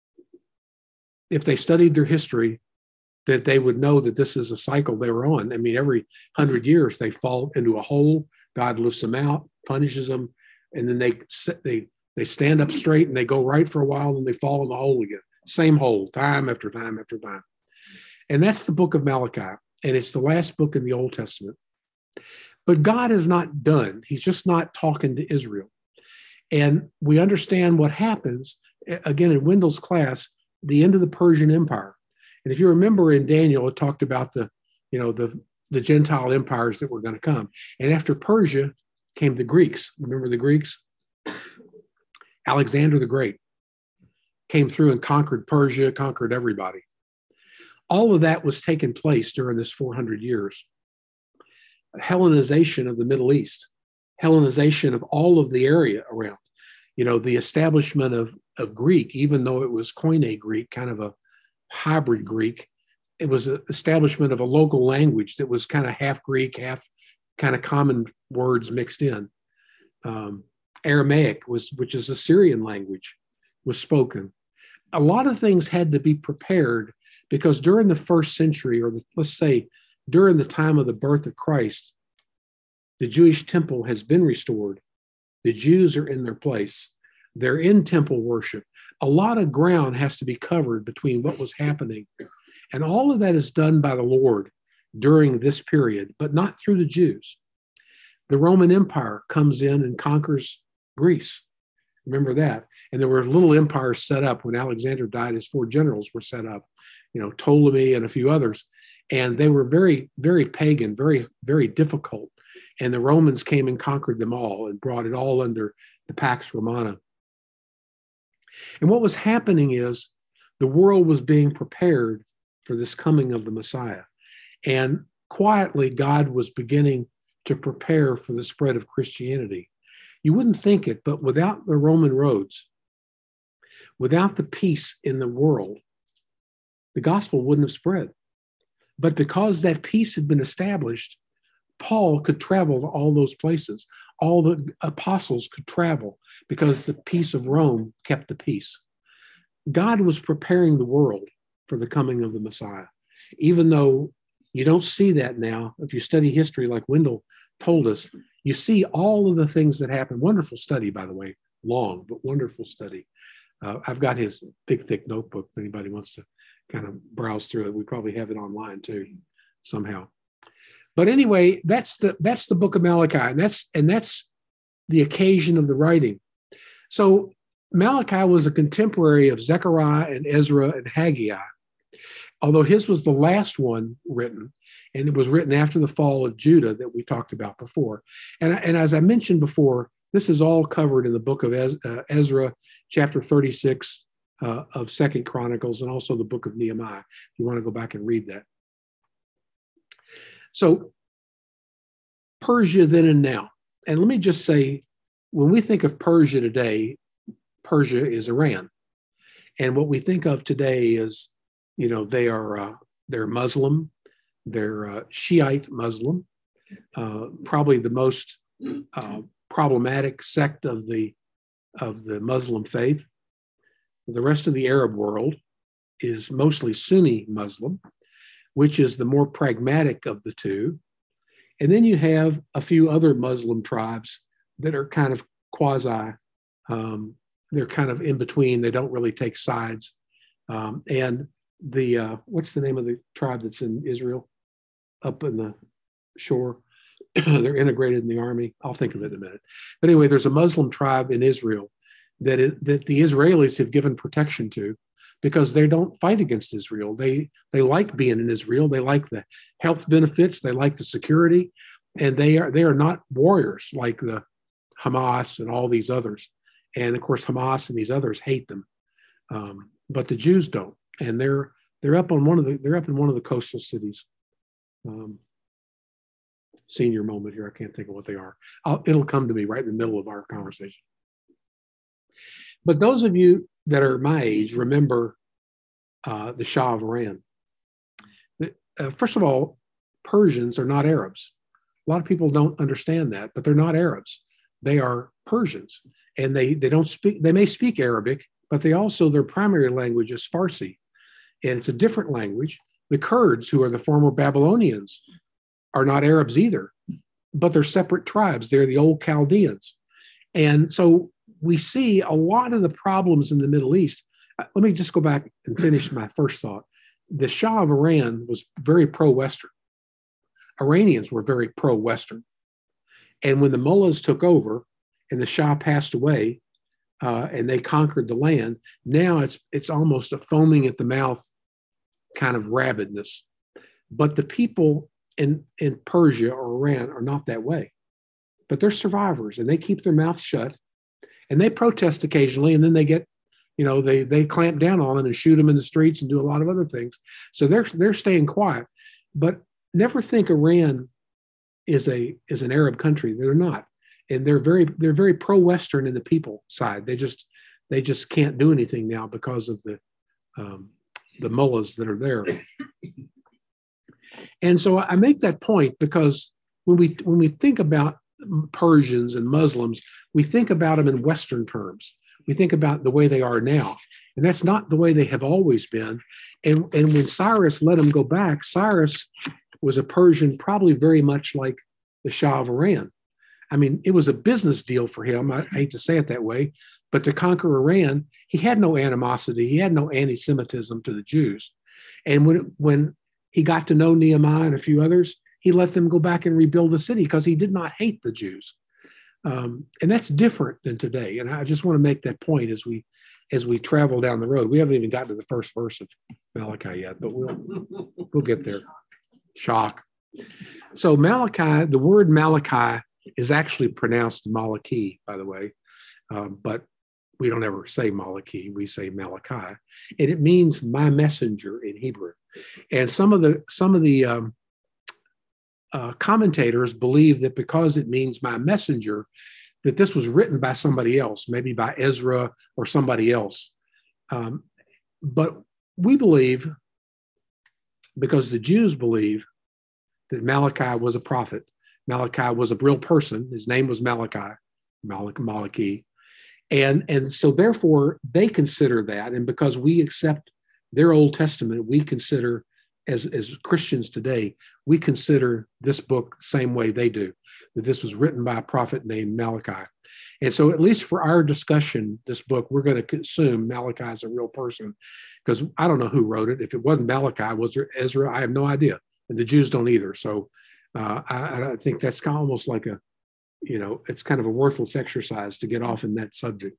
if they studied their history that they would know that this is a cycle they were on. I mean, every hundred years they fall into a hole, God lifts them out, punishes them, and then they they they stand up straight and they go right for a while and they fall in the hole again. Same hole, time after time after time. And that's the book of Malachi. And it's the last book in the Old Testament. But God is not done. He's just not talking to Israel. And we understand what happens, again, in Wendell's class, the end of the Persian Empire. And if you remember in Daniel, it talked about the, you know, the, the Gentile empires that were going to come. And after Persia came the Greeks. Remember the Greeks? Alexander the Great came through and conquered Persia, conquered everybody. All of that was taking place during this four hundred years. Hellenization of the Middle East, Hellenization of all of the area around, you know, the establishment of, of Greek, even though it was Koine Greek, kind of a hybrid Greek, it was an establishment of a local language that was kind of half Greek, half kind of common words mixed in. Um, Aramaic, was, which is a Syrian language, was spoken. A lot of things had to be prepared because during the first century, or the, let's say during the time of the birth of Christ, the Jewish temple has been restored. The Jews are in their place. They're in temple worship. A lot of ground has to be covered between what was happening. And all of that is done by the Lord during this period, but not through the Jews. The Roman Empire comes in and conquers Greece. Remember that. And there were little empires set up when Alexander died. His four generals were set up, you know, Ptolemy and a few others. And they were very, very pagan, very, very difficult. And the Romans came and conquered them all and brought it all under the Pax Romana. And what was happening is the world was being prepared for this coming of the Messiah. And quietly, God was beginning to prepare for the spread of Christianity. You wouldn't think it, but without the Roman roads, without the peace in the world, the gospel wouldn't have spread. But because that peace had been established, Paul could travel to all those places. All the apostles could travel because the peace of Rome kept the peace. God was preparing the world for the coming of the Messiah, even though you don't see that now. If you study history like Wendell told us, you see all of the things that happen. Wonderful study, by the way, long, but wonderful study. Uh, I've got his big, thick notebook if anybody wants to kind of browse through it. We probably have it online too, somehow. But anyway, that's the that's the book of Malachi, and that's and that's the occasion of the writing. So Malachi was a contemporary of Zechariah and Ezra and Haggai, although his was the last one written, and it was written after the fall of Judah that we talked about before. And, and as I mentioned before, this is all covered in the book of Ezra, chapter thirty-six uh, of Second Chronicles, and also the book of Nehemiah, if you want to go back and read that. So Persia then and now. And let me just say, when we think of Persia today, Persia is Iran. And what we think of today is, you know, they are uh, they're Muslim, they're uh, Shiite Muslim, uh, probably the most uh, problematic sect of the of the Muslim faith. The rest of the Arab world is mostly Sunni Muslim, which is the more pragmatic of the two. And then you have a few other Muslim tribes that are kind of quasi, um, they're kind of in between. They don't really take sides. Um, and the, uh, what's the name of the tribe that's in Israel up in the shore? They're integrated in the army. I'll think of it in a minute. But anyway, there's a Muslim tribe in Israel that, it, that the Israelis have given protection to, because they don't fight against Israel. They they like being in Israel. They like the health benefits. They like the security, and they are they are not warriors like the Hamas and all these others. And of course, Hamas and these others hate them, um, but the Jews don't. And they're they're up on one of the they're up in one of the coastal cities. Um, senior moment here. I can't think of what they are. I'll, it'll come to me right in the middle of our conversation. But those of you that are my age remember uh, the Shah of Iran. Uh, first of all, Persians are not Arabs. A lot of people don't understand that, but they're not Arabs. They are Persians, and they they don't speak. They may speak Arabic, but they also their primary language is Farsi, and it's a different language. The Kurds, who are the former Babylonians, are not Arabs either, but they're separate tribes. They're the old Chaldeans, and so we see a lot of the problems in the Middle East. Uh, let me just go back and finish my first thought. The Shah of Iran was very pro-Western. Iranians were very pro-Western. And when the mullahs took over and the Shah passed away uh, and they conquered the land, now it's it's almost a foaming at the mouth kind of rabidness. But the people in, in Persia or Iran are not that way. But they're survivors and they keep their mouth shut and they protest occasionally, and then they get, you know, they they clamp down on them and shoot them in the streets and do a lot of other things. So they're they're staying quiet. But never think Iran is a is an Arab country. They're not, and they're very they're very pro-Western in the people side. They just they just can't do anything now because of the um, the mullahs that are there. And so I make that point because when we when we think about Persians and Muslims, we think about them in Western terms. We think about the way they are now, and that's not the way they have always been. And and when Cyrus let them go back, Cyrus was a Persian, probably very much like the Shah of Iran. I mean, it was a business deal for him. I, I hate to say it that way, but to conquer Iran, he had no animosity. He had no anti-Semitism to the Jews. And when, when he got to know Nehemiah and a few others, he let them go back and rebuild the city because he did not hate the Jews. Um, and that's different than today. And I just want to make that point as we as we travel down the road. We haven't even gotten to the first verse of Malachi yet, but we'll we'll get there. Shock. So Malachi, the word Malachi is actually pronounced Malachi, by the way, um, but we don't ever say Malachi, we say Malachi, and it means my messenger in Hebrew. And some of the some of the um, uh, commentators believe that because it means my messenger, that this was written by somebody else, maybe by Ezra or somebody else. Um, but we believe, because the Jews believe, that Malachi was a prophet. Malachi was a real person. His name was Malachi, Malach, Malachi. And, and so therefore they consider that. And because we accept their Old Testament, we consider, as, as Christians today, we consider this book the same way they do, that this was written by a prophet named Malachi. And so at least for our discussion, this book, we're going to assume Malachi is a real person, because I don't know who wrote it. If it wasn't Malachi, was it Ezra? I have no idea. And the Jews don't either. So uh, I, I think that's kind of almost like a, you know, it's kind of a worthless exercise to get off in that subject.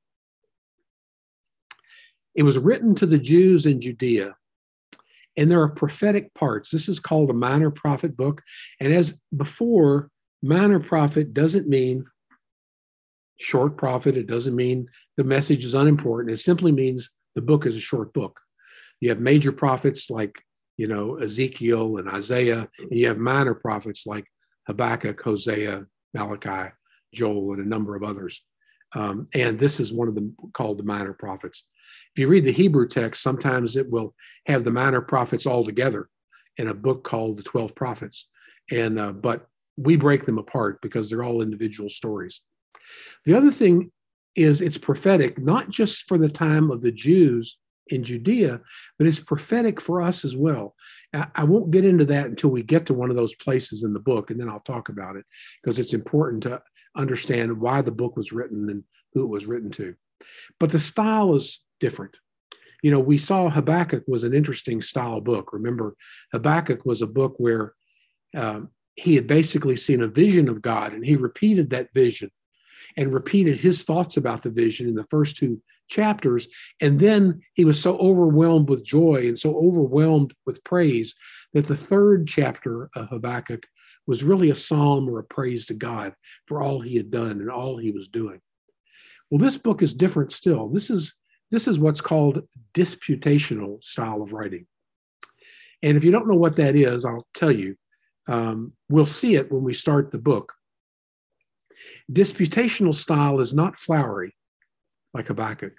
It was written to the Jews in Judea, and there are prophetic parts. This is called a minor prophet book. And as before, minor prophet doesn't mean short prophet. It doesn't mean the message is unimportant. It simply means the book is a short book. You have major prophets like, you know, Ezekiel and Isaiah, and you have minor prophets like Habakkuk, Hosea, Malachi, Joel, and a number of others. Um, and this is one of them called the minor prophets. If you read the Hebrew text, sometimes it will have the minor prophets all together in a book called the twelve prophets. And uh, but we break them apart because they're all individual stories. The other thing is it's prophetic, not just for the time of the Jews in Judea, but it's prophetic for us as well. I won't get into that until we get to one of those places in the book, and then I'll talk about it, because it's important to understand why the book was written and who it was written to. But the style is different. You know, we saw Habakkuk was an interesting style book. Remember, Habakkuk was a book where um, he had basically seen a vision of God, and he repeated that vision and repeated his thoughts about the vision in the first two chapters. And then he was so overwhelmed with joy and so overwhelmed with praise that the third chapter of Habakkuk was really a psalm or a praise to God for all he had done and all he was doing. Well, this book is different still. This is, this is what's called disputational style of writing. And if you don't know what that is, I'll tell you. Um, we'll see it when we start the book. Disputational style is not flowery like Habakkuk.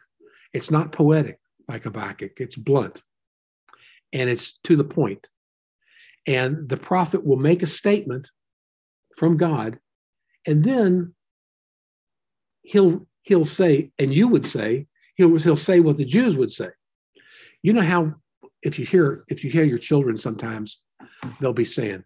It's not poetic like Habakkuk. It's blunt, and it's to the point. And the prophet will make a statement from God, and then he'll he'll say, and you would say, he'll he'll say what the Jews would say. You know how if you hear if you hear your children sometimes, they'll be saying,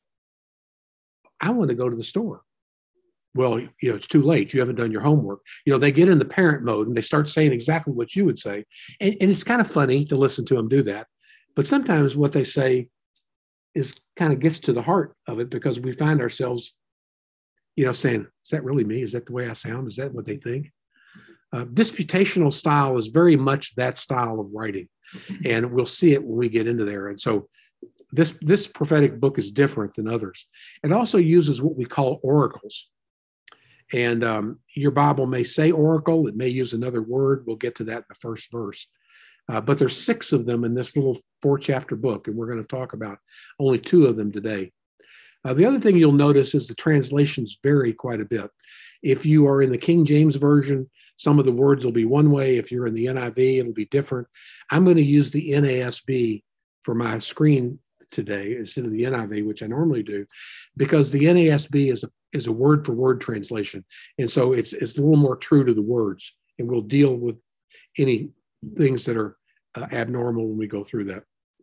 I want to go to the store. Well, you know, it's too late. You haven't done your homework. You know, they get in the parent mode and they start saying exactly what you would say. And, and it's kind of funny to listen to them do that. But sometimes what they say is kind of gets to the heart of it, because we find ourselves, you know, saying, is that really me? Is that the way I sound? Is that what they think? Uh, disputational style is very much that style of writing. And we'll see it when we get into there. And so this, this prophetic book is different than others. It also uses what we call oracles. And um, your Bible may say oracle. It may use another word. We'll get to that in the first verse. Uh, but there's six of them in this little four-chapter book, and we're going to talk about only two of them today. Uh, the other thing you'll notice is the translations vary quite a bit. If you are in the King James Version, some of the words will be one way. If you're in the N I V, it'll be different. I'm going to use the N A S B for my screen today instead of the N I V, which I normally do, because the N A S B is a, is a word-for-word translation. And so it's, it's a little more true to the words, and we'll deal with any things that are uh, abnormal when we go through that.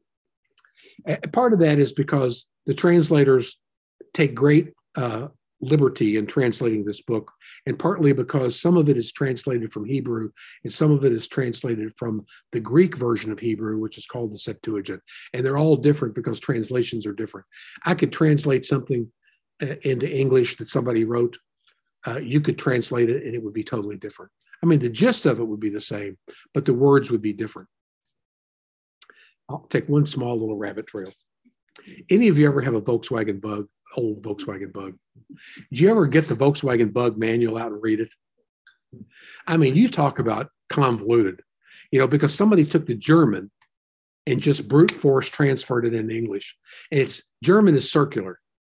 A part of that is because the translators take great uh, liberty in translating this book, and partly because some of it is translated from Hebrew and some of it is translated from the Greek version of Hebrew, which is called the Septuagint. And they're all different because translations are different. I could translate something uh, into English that somebody wrote. Uh, you could translate it and it would be totally different. I mean, the gist of it would be the same, but the words would be different. I'll take one small little rabbit trail. Any of you ever have a Volkswagen Bug, old Volkswagen Bug? Did you ever get the Volkswagen Bug manual out and read it? I mean, you talk about convoluted, you know, because somebody took the German and just brute force transferred it into English. And it's German is circular.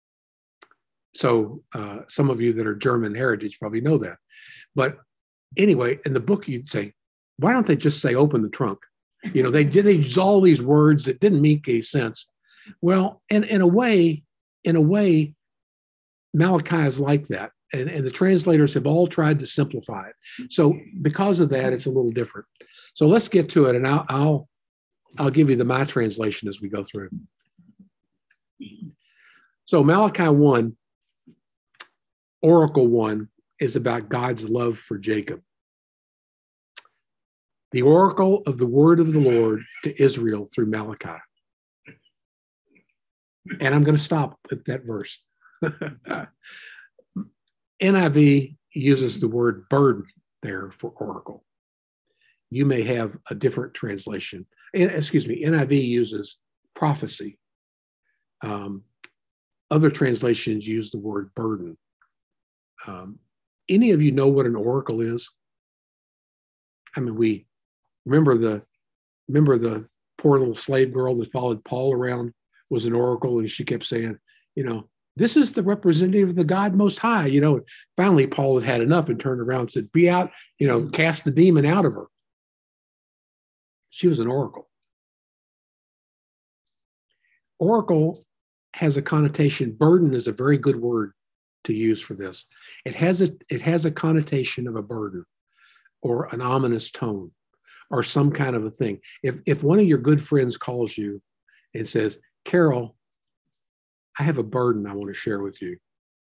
So uh, some of you that are German heritage probably know that. But anyway, in the book, you'd say, why don't they just say open the trunk? You know, they did they use all these words that didn't make any sense. Well, in, in a way, in a way, Malachi is like that. And, and the translators have all tried to simplify it. So because of that, it's a little different. So let's get to it, and I'll I'll, I'll give you the my translation as we go through. So Malachi one, Oracle one, is about God's love for Jacob. The oracle of the word of the Lord to Israel through Malachi. And I'm going to stop at that verse. N I V uses the word burden there for oracle. You may have a different translation. Excuse me, N I V uses prophecy. Um, other translations use the word burden. Um, any of you know what an oracle is? I mean, we remember the remember the poor little slave girl that followed Paul around was an oracle, and she kept saying, you know, this is the representative of the God Most High. You know, finally Paul had had enough and turned around and said, be out, you know, cast the demon out of her. She was an oracle. Oracle has a connotation. Burden is a very good word to use for this. It has a it has a connotation of a burden or an ominous tone or some kind of a thing. If if one of your good friends calls you and says, Carol, I have a burden I want to share with you.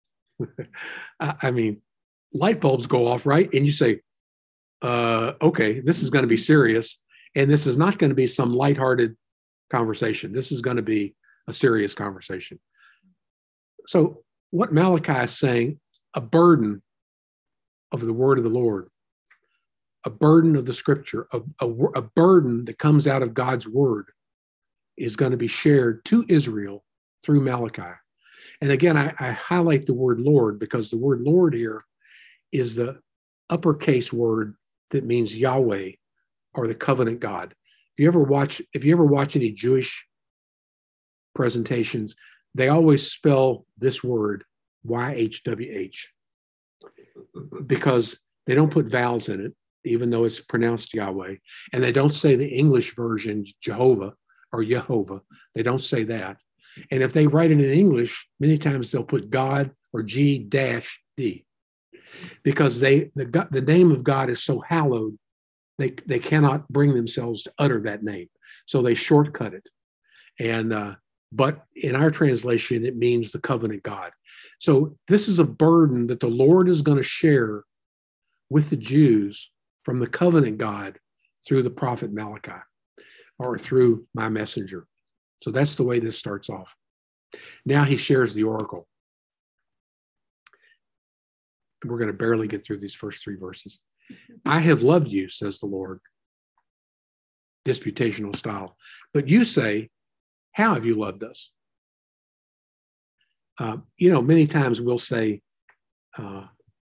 I mean, light bulbs go off, right? And you say, uh, okay, this is going to be serious. And this is not going to be some lighthearted conversation. This is going to be a serious conversation. So what Malachi is saying, a burden of the word of the Lord, a burden of the scripture, a, a, a burden that comes out of God's word is going to be shared to Israel through Malachi. And again, I, I highlight the word Lord because the word Lord here is the uppercase word that means Yahweh or the covenant God. If you ever watch, if you ever watch any Jewish presentations, they always spell this word Y H W H because they don't put vowels in it even though it's pronounced Yahweh. And they don't say the English version, Jehovah or Yehovah. They don't say that. And if they write it in English, many times they'll put God or G dash D, because they the, the name of God is so hallowed, they, they cannot bring themselves to utter that name. So they shortcut it. And uh, but in our translation, it means the covenant God. So this is a burden that the Lord is going to share with the Jews from the covenant God through the prophet Malachi, or through my messenger. So that's the way this starts off. Now he shares the oracle. We're going to barely get through these first three verses. I have loved you, says the Lord. Disputational style. But you say, how have you loved us? Uh, you know, many times we'll say, uh,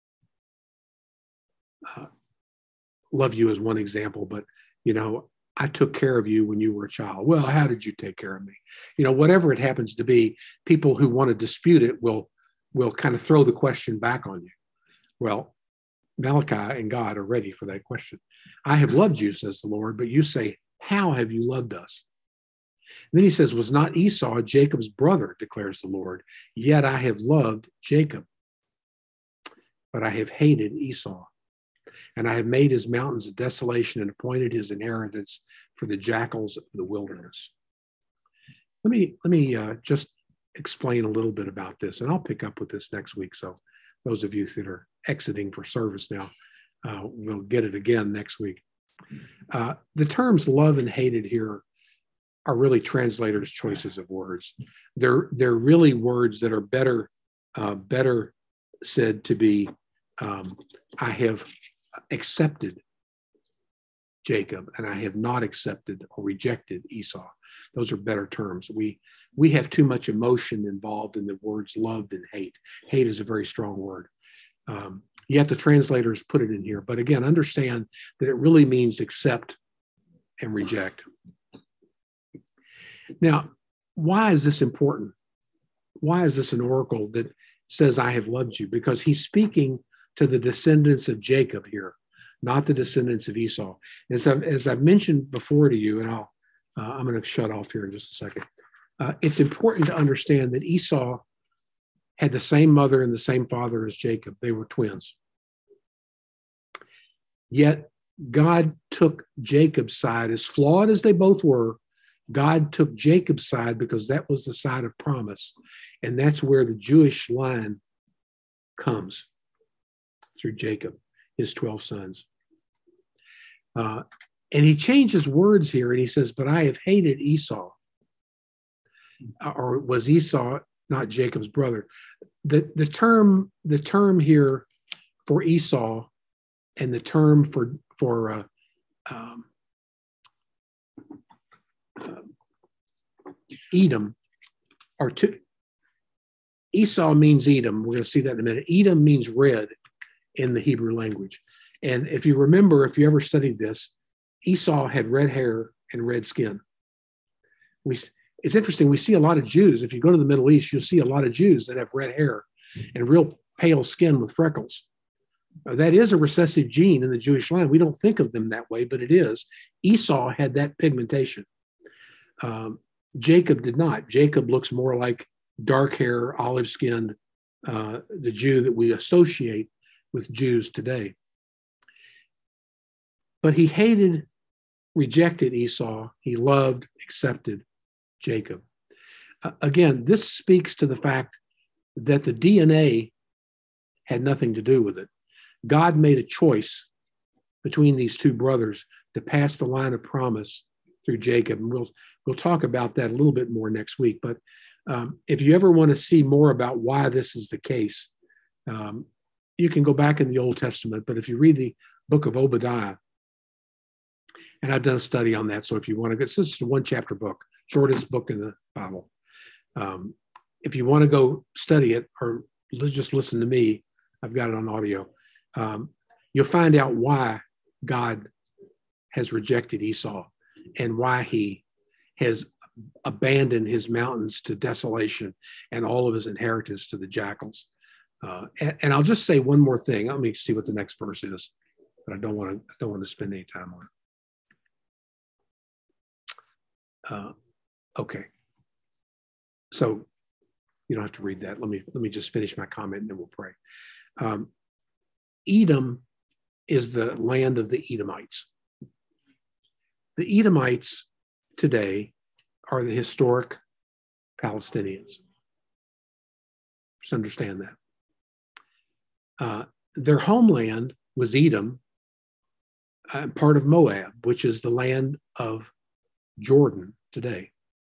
uh, love you as one example, but, you know, I took care of you when you were a child. Well, how did you take care of me? You know, whatever it happens to be, people who want to dispute it will, will kind of throw the question back on you. Well, Malachi and God are ready for that question. I have loved you, says the Lord, but you say, how have you loved us? And then he says, was not Esau Jacob's brother, declares the Lord, yet I have loved Jacob, but I have hated Esau. And I have made his mountains a desolation and appointed his inheritance for the jackals of the wilderness. Let me, let me uh, just explain a little bit about this, and I'll pick up with this next week. So those of you that are exiting for service now, uh, will get it again next week. Uh, the terms love and hated here are really translators' choices of words. They're, they're really words that are better, uh, better said to be, um, I have accepted Jacob and I have not accepted or rejected Esau. Those are better terms. We, we have too much emotion involved in the words loved and hate. Hate is a very strong word. Um, yet the translators put it in here. But again, understand that it really means accept and reject. Now, why is this important? Why is this an oracle that says, I have loved you? Because he's speaking to the descendants of Jacob here, not the descendants of Esau. As I've, as I've mentioned before to you, and I'll, uh, I'm going to shut off here in just a second. Uh, it's important to understand that Esau had the same mother and the same father as Jacob. They were twins. Yet God took Jacob's side, as flawed as they both were. God took Jacob's side because that was the side of promise. And that's where the Jewish line comes, through Jacob, his twelve sons. Uh, and he changes words here and he says, but I have hated Esau. Or was Esau not Jacob's brother? The, the term, the term here for Esau and the term for, for uh, um, uh, Edom are two. Esau means Edom. We're going to see that in a minute. Edom means red in the Hebrew language. And if you remember, if you ever studied this, Esau had red hair and red skin. We, it's interesting. We see a lot of Jews. If you go to the Middle East, you'll see a lot of Jews that have red hair and real pale skin with freckles. Uh, that is a recessive gene in the Jewish line. We don't think of them that way, but it is. Esau had that pigmentation. Um, Jacob did not. Jacob looks more like dark hair, olive skinned, uh, the Jew that we associate with Jews today. But he hated, rejected Esau. He loved, accepted Jacob. Uh, again, this speaks to the fact that the D N A had nothing to do with it. God made a choice between these two brothers to pass the line of promise through Jacob. And we'll, we'll talk about that a little bit more next week. But um, if you ever want to see more about why this is the case, um, you can go back in the Old Testament. But if you read the book of Obadiah, and I've done a study on that, so if you want to go, this is a one chapter book, shortest book in the Bible. Um, if you want to go study it or just listen to me, I've got it on audio. Um, you'll find out why God has rejected Esau and why he has abandoned his mountains to desolation and all of his inheritance to the jackals. Uh, and, and I'll just say one more thing. Let me see what the next verse is. but I don't want to, I don't want to spend any time on it. Uh, okay. So you don't have to read that. Let me, let me just finish my comment and then we'll pray. Um, Edom is the land of the Edomites. The Edomites today are the historic Palestinians. Just understand that. Uh, their homeland was Edom, uh, part of Moab, which is the land of Jordan today.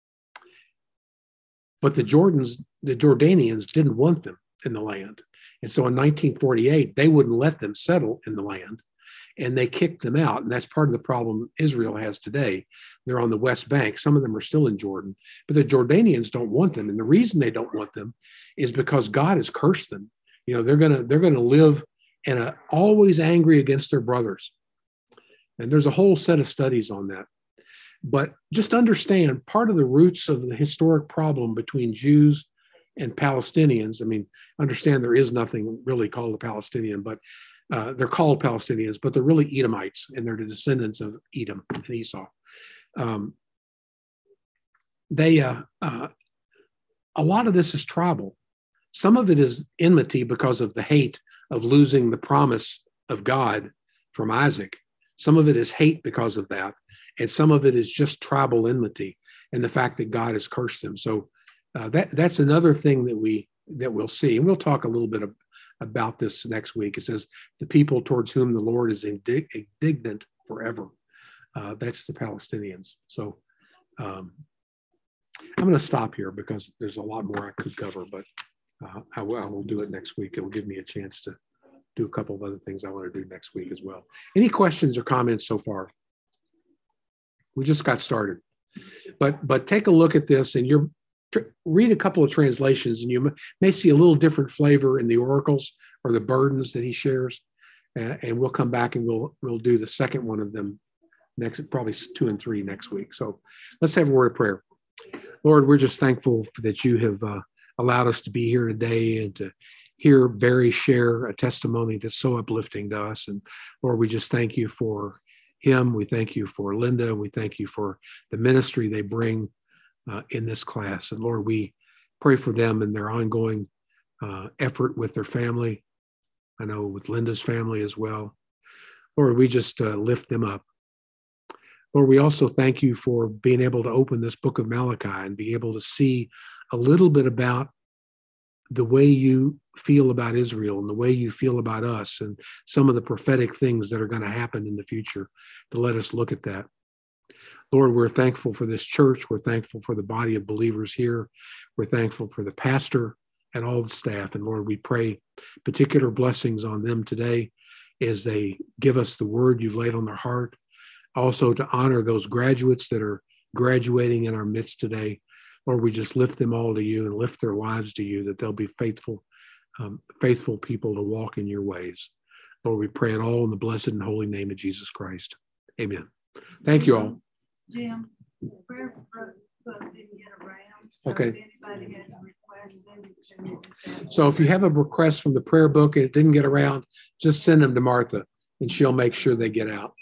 But the Jordans, the Jordanians didn't want them in the land. And so in nineteen forty-eight, they wouldn't let them settle in the land and they kicked them out. And that's part of the problem Israel has today. They're on the West Bank. Some of them are still in Jordan, but the Jordanians don't want them. And the reason they don't want them is because God has cursed them. You know, they're going to, they're going to live in a always angry against their brothers. And there's a whole set of studies on that. But just understand part of the roots of the historic problem between Jews and Palestinians. I mean, understand there is nothing really called a Palestinian, but uh, they're called Palestinians, but they're really Edomites, and they're the descendants of Edom and Esau. Um, they, uh, uh, a lot of this is tribal. Some of it is enmity because of the hate of losing the promise of God from Isaac. Some of it is hate because of that. And some of it is just tribal enmity and the fact that God has cursed them. So uh, that that's another thing that we that we'll see. And we'll talk a little bit of, about this next week. It says the people towards whom the Lord is indig- indignant forever. Uh, that's the Palestinians. So um, I'm going to stop here because there's a lot more I could cover, but uh, I, will, I will do it next week. It will give me a chance to do a couple of other things I want to do next week as well. Any questions or comments so far? We just got started, but but take a look at this and you're read a couple of translations and you may see a little different flavor in the oracles or the burdens that he shares. Uh, and we'll come back and we'll we'll do the second one of them next, probably two and three next week. So let's have a word of prayer. Lord, we're just thankful that you have uh, allowed us to be here today and to hear Barry share a testimony that's so uplifting to us. And Lord, we just thank you for him. We thank you for Linda. We thank you for the ministry they bring uh, in this class. And Lord, we pray for them and their ongoing uh, effort with their family. I know with Linda's family as well. Lord, we just uh, lift them up. Lord, we also thank you for being able to open this book of Malachi and be able to see a little bit about the way you feel about Israel and the way you feel about us and some of the prophetic things that are going to happen in the future, to let us look at that. Lord, we're thankful for this church. We're thankful for the body of believers here. We're thankful for the pastor and all the staff. And Lord, we pray particular blessings on them today as they give us the word you've laid on their heart. Also to honor those graduates that are graduating in our midst today. Lord, we just lift them all to you and lift their lives to you, that they'll be faithful, um, faithful people to walk in your ways. Lord, we pray it all in the blessed and holy name of Jesus Christ. Amen. Thank you all. Jim, the prayer book didn't get around. So okay. If anybody has a request, send it to me. So if you have a request from the prayer book and it didn't get around, just send them to Martha and she'll make sure they get out.